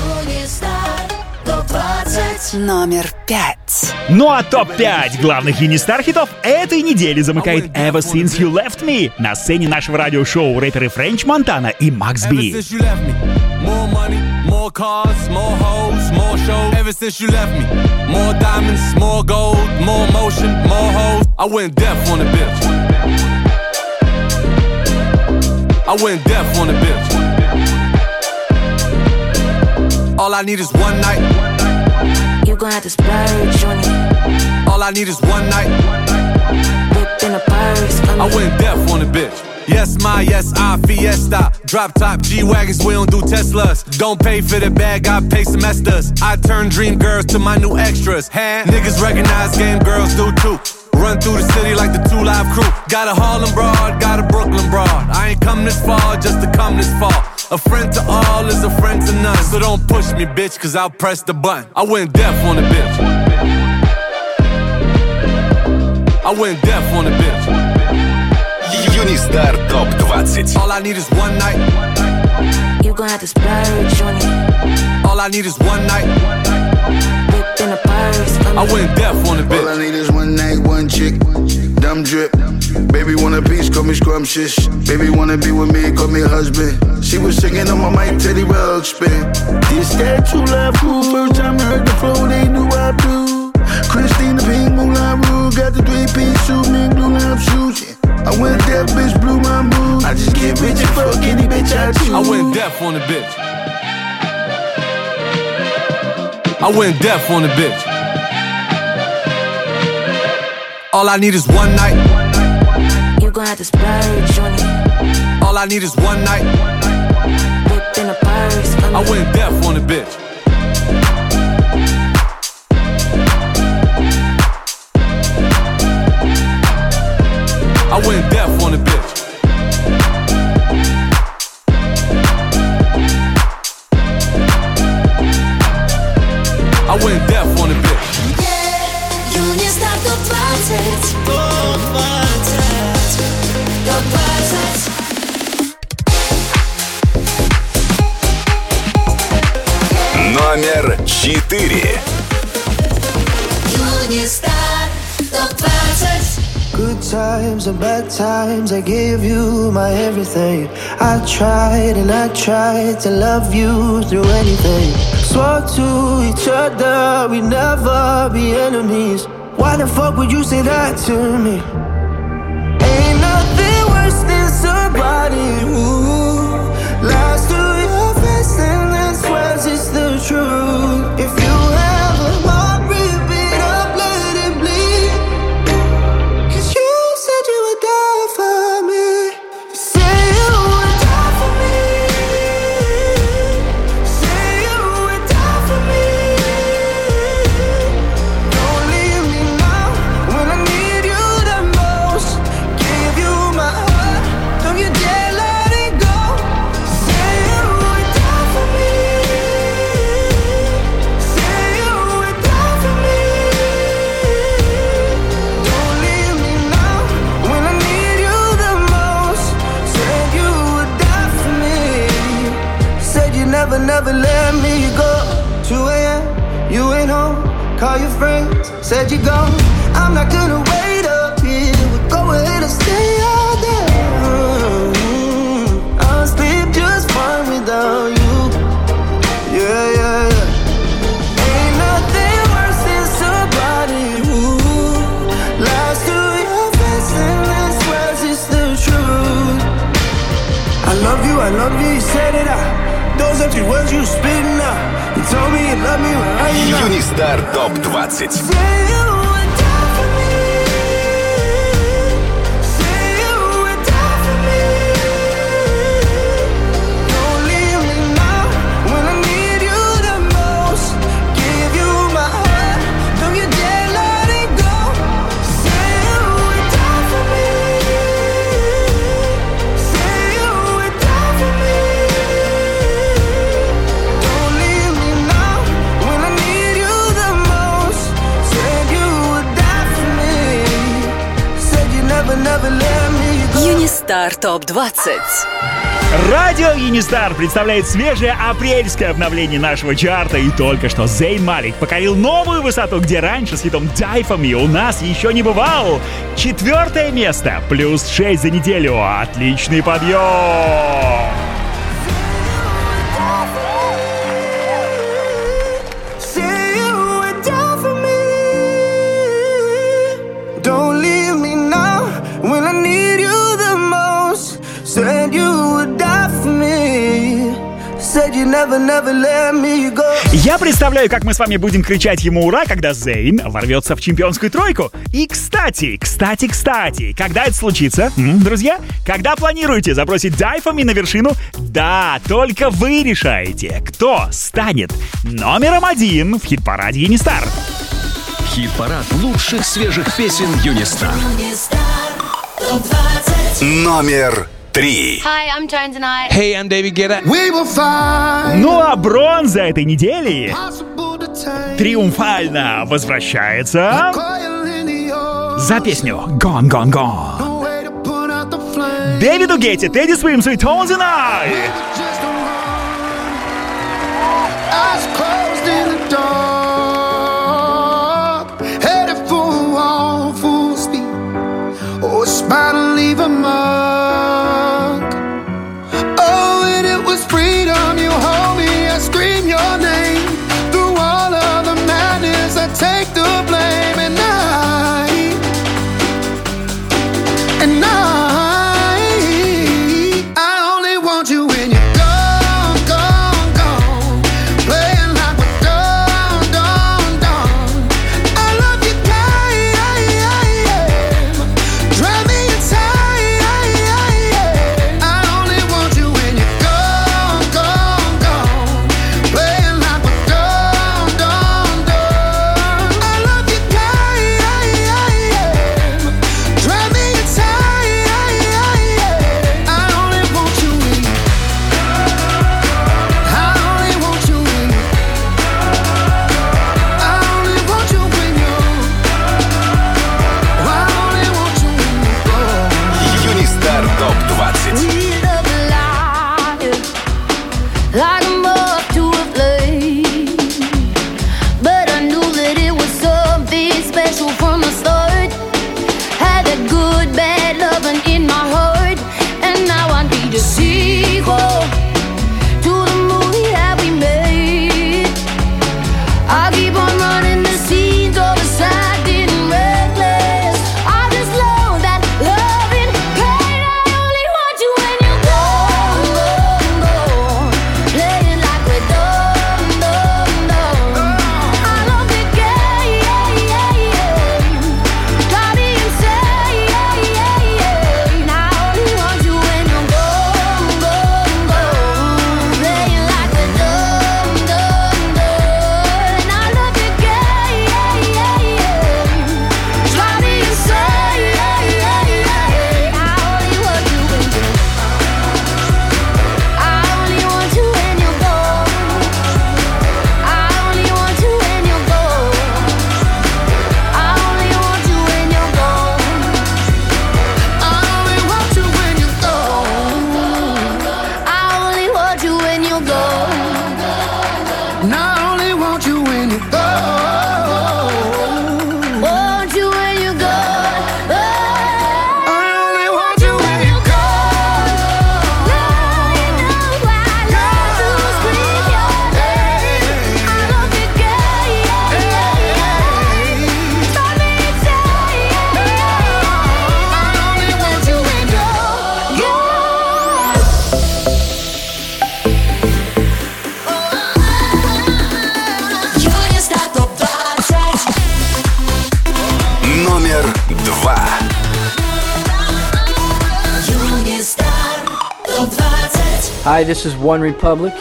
Номер 5. Ну а топ-5 главных Юнистар хитов этой недели замыкает Ever Since You Left Me. На сцене нашего радиошоу рэперы Френч Монтана и Макс Би. More money, more cars, more hoes, more shows. Ever since you left me, more diamonds, more gold, more motion, more hoes. I went deaf on a bitch. I went deaf on a bitch. All I need is one night. You gon' have to splurge on it. All I need is one night. Whip in a purse. I went deaf on a bitch. Yes, my, yes, I, Fiesta. Drop top G-Wagons, we don't do Teslas. Don't pay for the bag, I pay semesters. I turn dream girls to my new extras. Niggas recognize game girls do too. Run through the city like the 2 Live Crew. Got a Harlem broad, got a Brooklyn broad. I ain't come this far just to come this far. A friend to all is a friend to none. So don't push me, bitch, cause I'll press the button. I went deaf on a bitch. I went deaf on a bitch. Юнистар ТОП-20. All I need is one night. You gon' have to splurge on it. All I need is one night. Whip in a purse. I went deaf on a bitch. All I need is one night, one chick. Dumb drip. Baby want a piece, call me scrumptious. Baby wanna be with me, call me husband. She was singing on my mic, Teddy Ruxpin. This that true love cool. First time I heard the flow, they knew I do. Christina Pink, Moulin Rouge. Got the 3-piece suit, me blue love shoes. I went deaf, bitch, blew my mood. I just get rich and fuck any bitch I choose. I went deaf on a bitch. I went deaf on a bitch. All I need is one night. You gon' have to splurge on it. All I need is one night. Whip in a purse. I went deaf on a bitch. I went deaf on a bitch. I went deaf on a bitch. Юнистар ТОП-20. ТОП-20. Номер 4. Юнистар ТОП-20. Good times and bad times, I gave you my everything. I tried and I tried to love you through anything. Swore to each other we'd never be enemies. Why the fuck would you say that to me? Ain't nothing worse than somebody who lies to your face and then swears it's the truth. If you have a heart, rip it up, let it bleed. Cause you said you would die for me. Say you would die for me. Say you would die for me. Don't leave me now when I need you the most. Give you my heart, don't you dare let it go. Say you would die for me. Say you never let me go. 2 a.m., you ain't home. Call your friends, said you're gone. I'm not gonna wait up here. We'll go ahead and stay out there. I'll sleep just fine without you. Yeah, yeah, yeah. Ain't nothing worse than somebody who lies to your face and then swears it's the truth. I love you, you said it out. Those empty words you spitting out. You told me you love me right now. Юнистар ТОП-20. Юнистар ТОП-20. Радио Юнистар представляет свежее апрельское обновление нашего чарта. И только что Зейн Малик покорил новую высоту, где раньше с хитом Die For Me у нас еще не бывал. 4 место, плюс 6 за неделю. Отличный подъем! Said you would die for me. Said you never, never let me go. Я представляю, как мы с вами будем кричать ему ура, когда Зейн ворвется в чемпионскую тройку. И кстати, когда это случится, друзья? Когда планируете забросить Die For Me на вершину? Да, только вы решаете, кто станет номером 1 в хит-параде Юнистар. Хит-парад лучших свежих песен Юнистар. Номер 3. Hi, I'm Joan tonight. Hey, I'm David Guetta. Ну а бронза этой недели триумфально возвращается за песню Gone, Gone, Gone. Дэвиду Гетти, Тедди Свимс и Tones and I. Eyes closed in the dark, headed for a wall, full speed. Oh, it's about to leave a mark. Oh, and it was freedom. You hold me, I scream your name. Through all of the madness, I take the blame. And I only want you when you're gone, gone, gone. Playing like we're done, Hi, this is One Republic.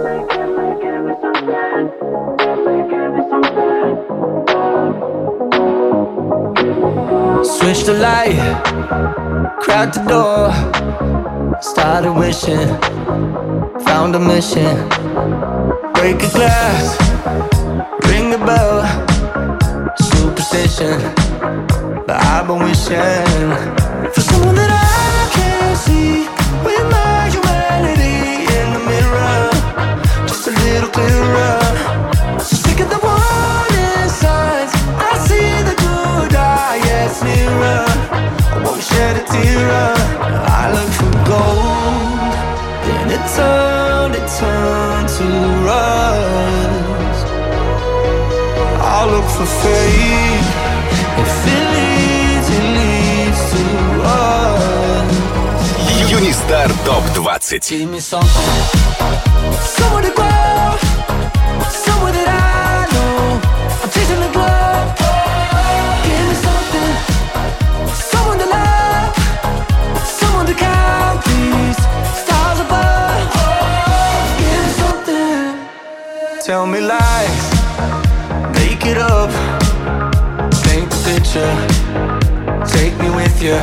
Switch the light, crack the door, started wishing, found a mission. Break a glass, ring the bell, superstition. But I've been wishing for someone that I can't see, with my humanity in the mirror, just a little clearer. So sick of the warning signs, I see the good eye, yes, nearer. I won't shed a tear. I look for gold, then it turned to rust. I'll look for faith, if it leads to us. Юнистар ТОП-20. Give me something, somewhere to grow, somewhere that I know. I'm chasing the glow. Give me something, someone to love, someone to count these stars above. Give me something, tell me lies, make it up, paint the picture, take me with you.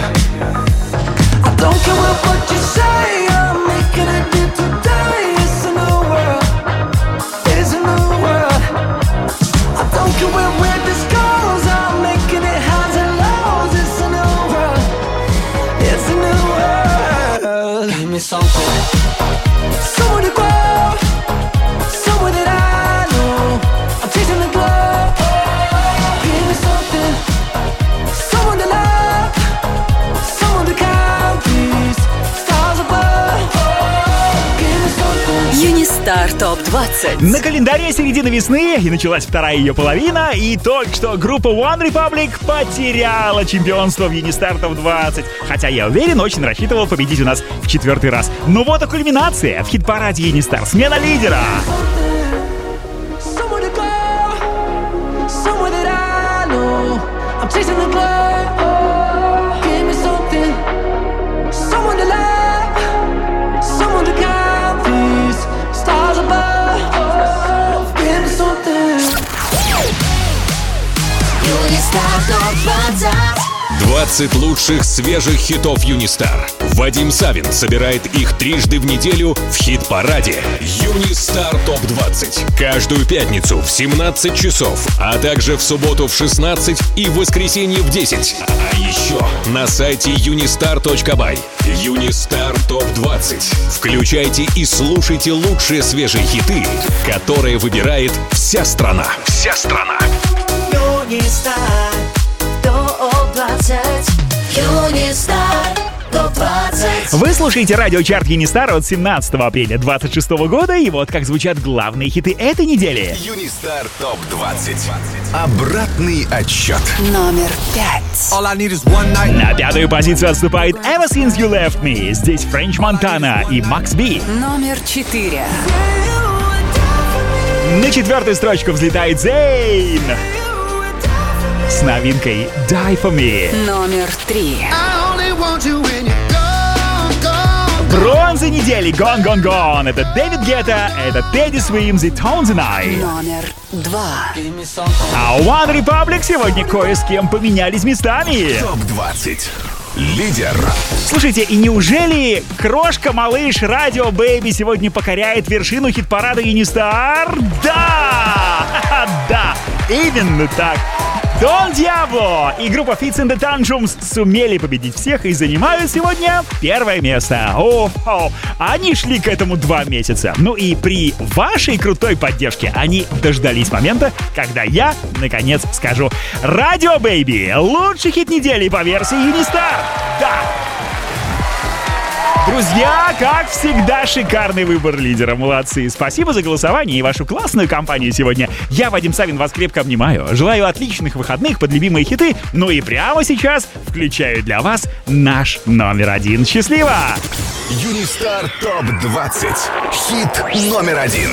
I don't care what you say, I'm making a dip today. It's a new world, it's a new world. I don't care where this goes, I'm making it highs and lows. It's a new world, it's a new world. Give me something, somewhere to grow, somewhere that I know. I'm chasing the glow. Give me something, someone to love, someone to count these stars above. Give me something. Юнистар ТОП-20. На календаре середина весны, и началась вторая ее половина, и только что группа One Republic потеряла чемпионство в Юнистар ТОП-20. Хотя, я уверен, очень рассчитывал победить у нас в 4-й раз. Но вот и кульминация в хит-параде Юнистар. Смена лидера. Somewhere to go, somewhere that I know. I'm chasing the glow. Give me something, someone to love, someone to count these stars above. Give me something. Юнистар ТОП-20. 20 лучших свежих хитов Юнистар. Вадим Савин собирает их трижды в неделю в хит-параде Юнистар ТОП-20. Каждую пятницу в 17 часов, а также в субботу в 16 и в воскресенье в 10. А еще на сайте unistar.by. Юнистар ТОП-20. Включайте и слушайте лучшие свежие хиты, которые выбирает вся страна. Вся страна. Юнистар ТОП-20. Юнистар ТОП-20. Вы слушаете радиочарт Юнистар от 17 апреля 2026 года, и вот как звучат главные хиты этой недели. Юнистар ТОП-20. Обратный отсчет. Номер 5. На пятую позицию отступает Ever Since You Left Me. Здесь Френч Монтана и Макс Би. Номер 4. На четвертую строчку взлетает Зейн с новинкой Die For Me. Номер 3. Бронза недели Gone Gone Gone. Это Дэвид Гетта, это Тедди Свимс и Tones and I. Номер 2. А у One Republic сегодня кое с кем поменялись местами. ТОП-20. Лидер. Слушайте, и неужели крошка-малыш Радио Бэйби сегодня покоряет вершину хит-парада Юнистар? Да! Да! Именно так! Дон Диабло и группа Fits and the Tantrums сумели победить всех и занимают сегодня первое место. О-хо! Они шли к этому 2 месяца. Ну и при вашей крутой поддержке они дождались момента, когда я, наконец, скажу: Радио Бэйби — лучший хит недели по версии Юнистар. Да! Друзья, как всегда, шикарный выбор лидера. Молодцы. Спасибо за голосование и вашу классную компанию сегодня. Я, Вадим Савин, вас крепко обнимаю. Желаю отличных выходных под любимые хиты. Ну и прямо сейчас включаю для вас наш номер 1. Счастливо! Юнистар ТОП-20. Хит номер 1.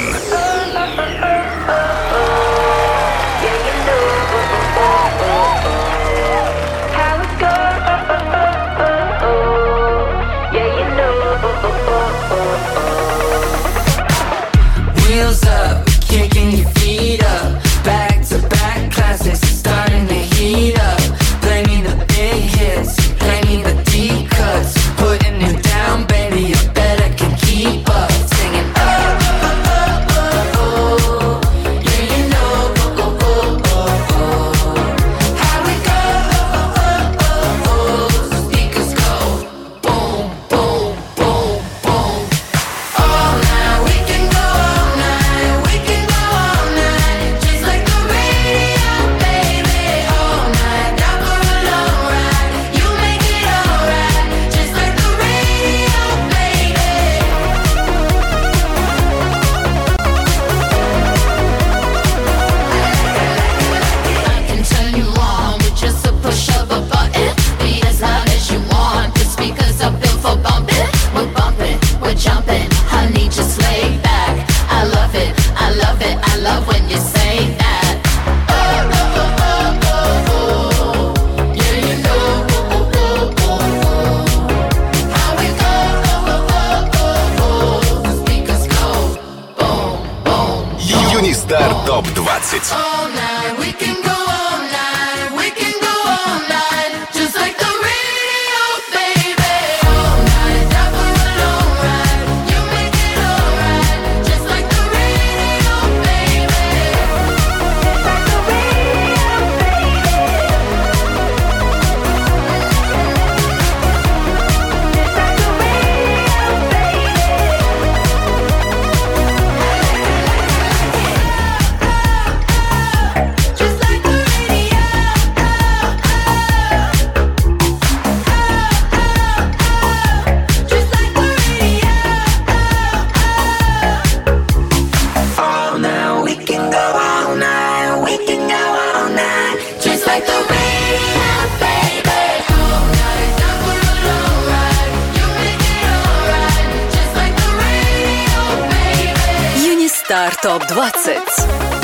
ТОП-20.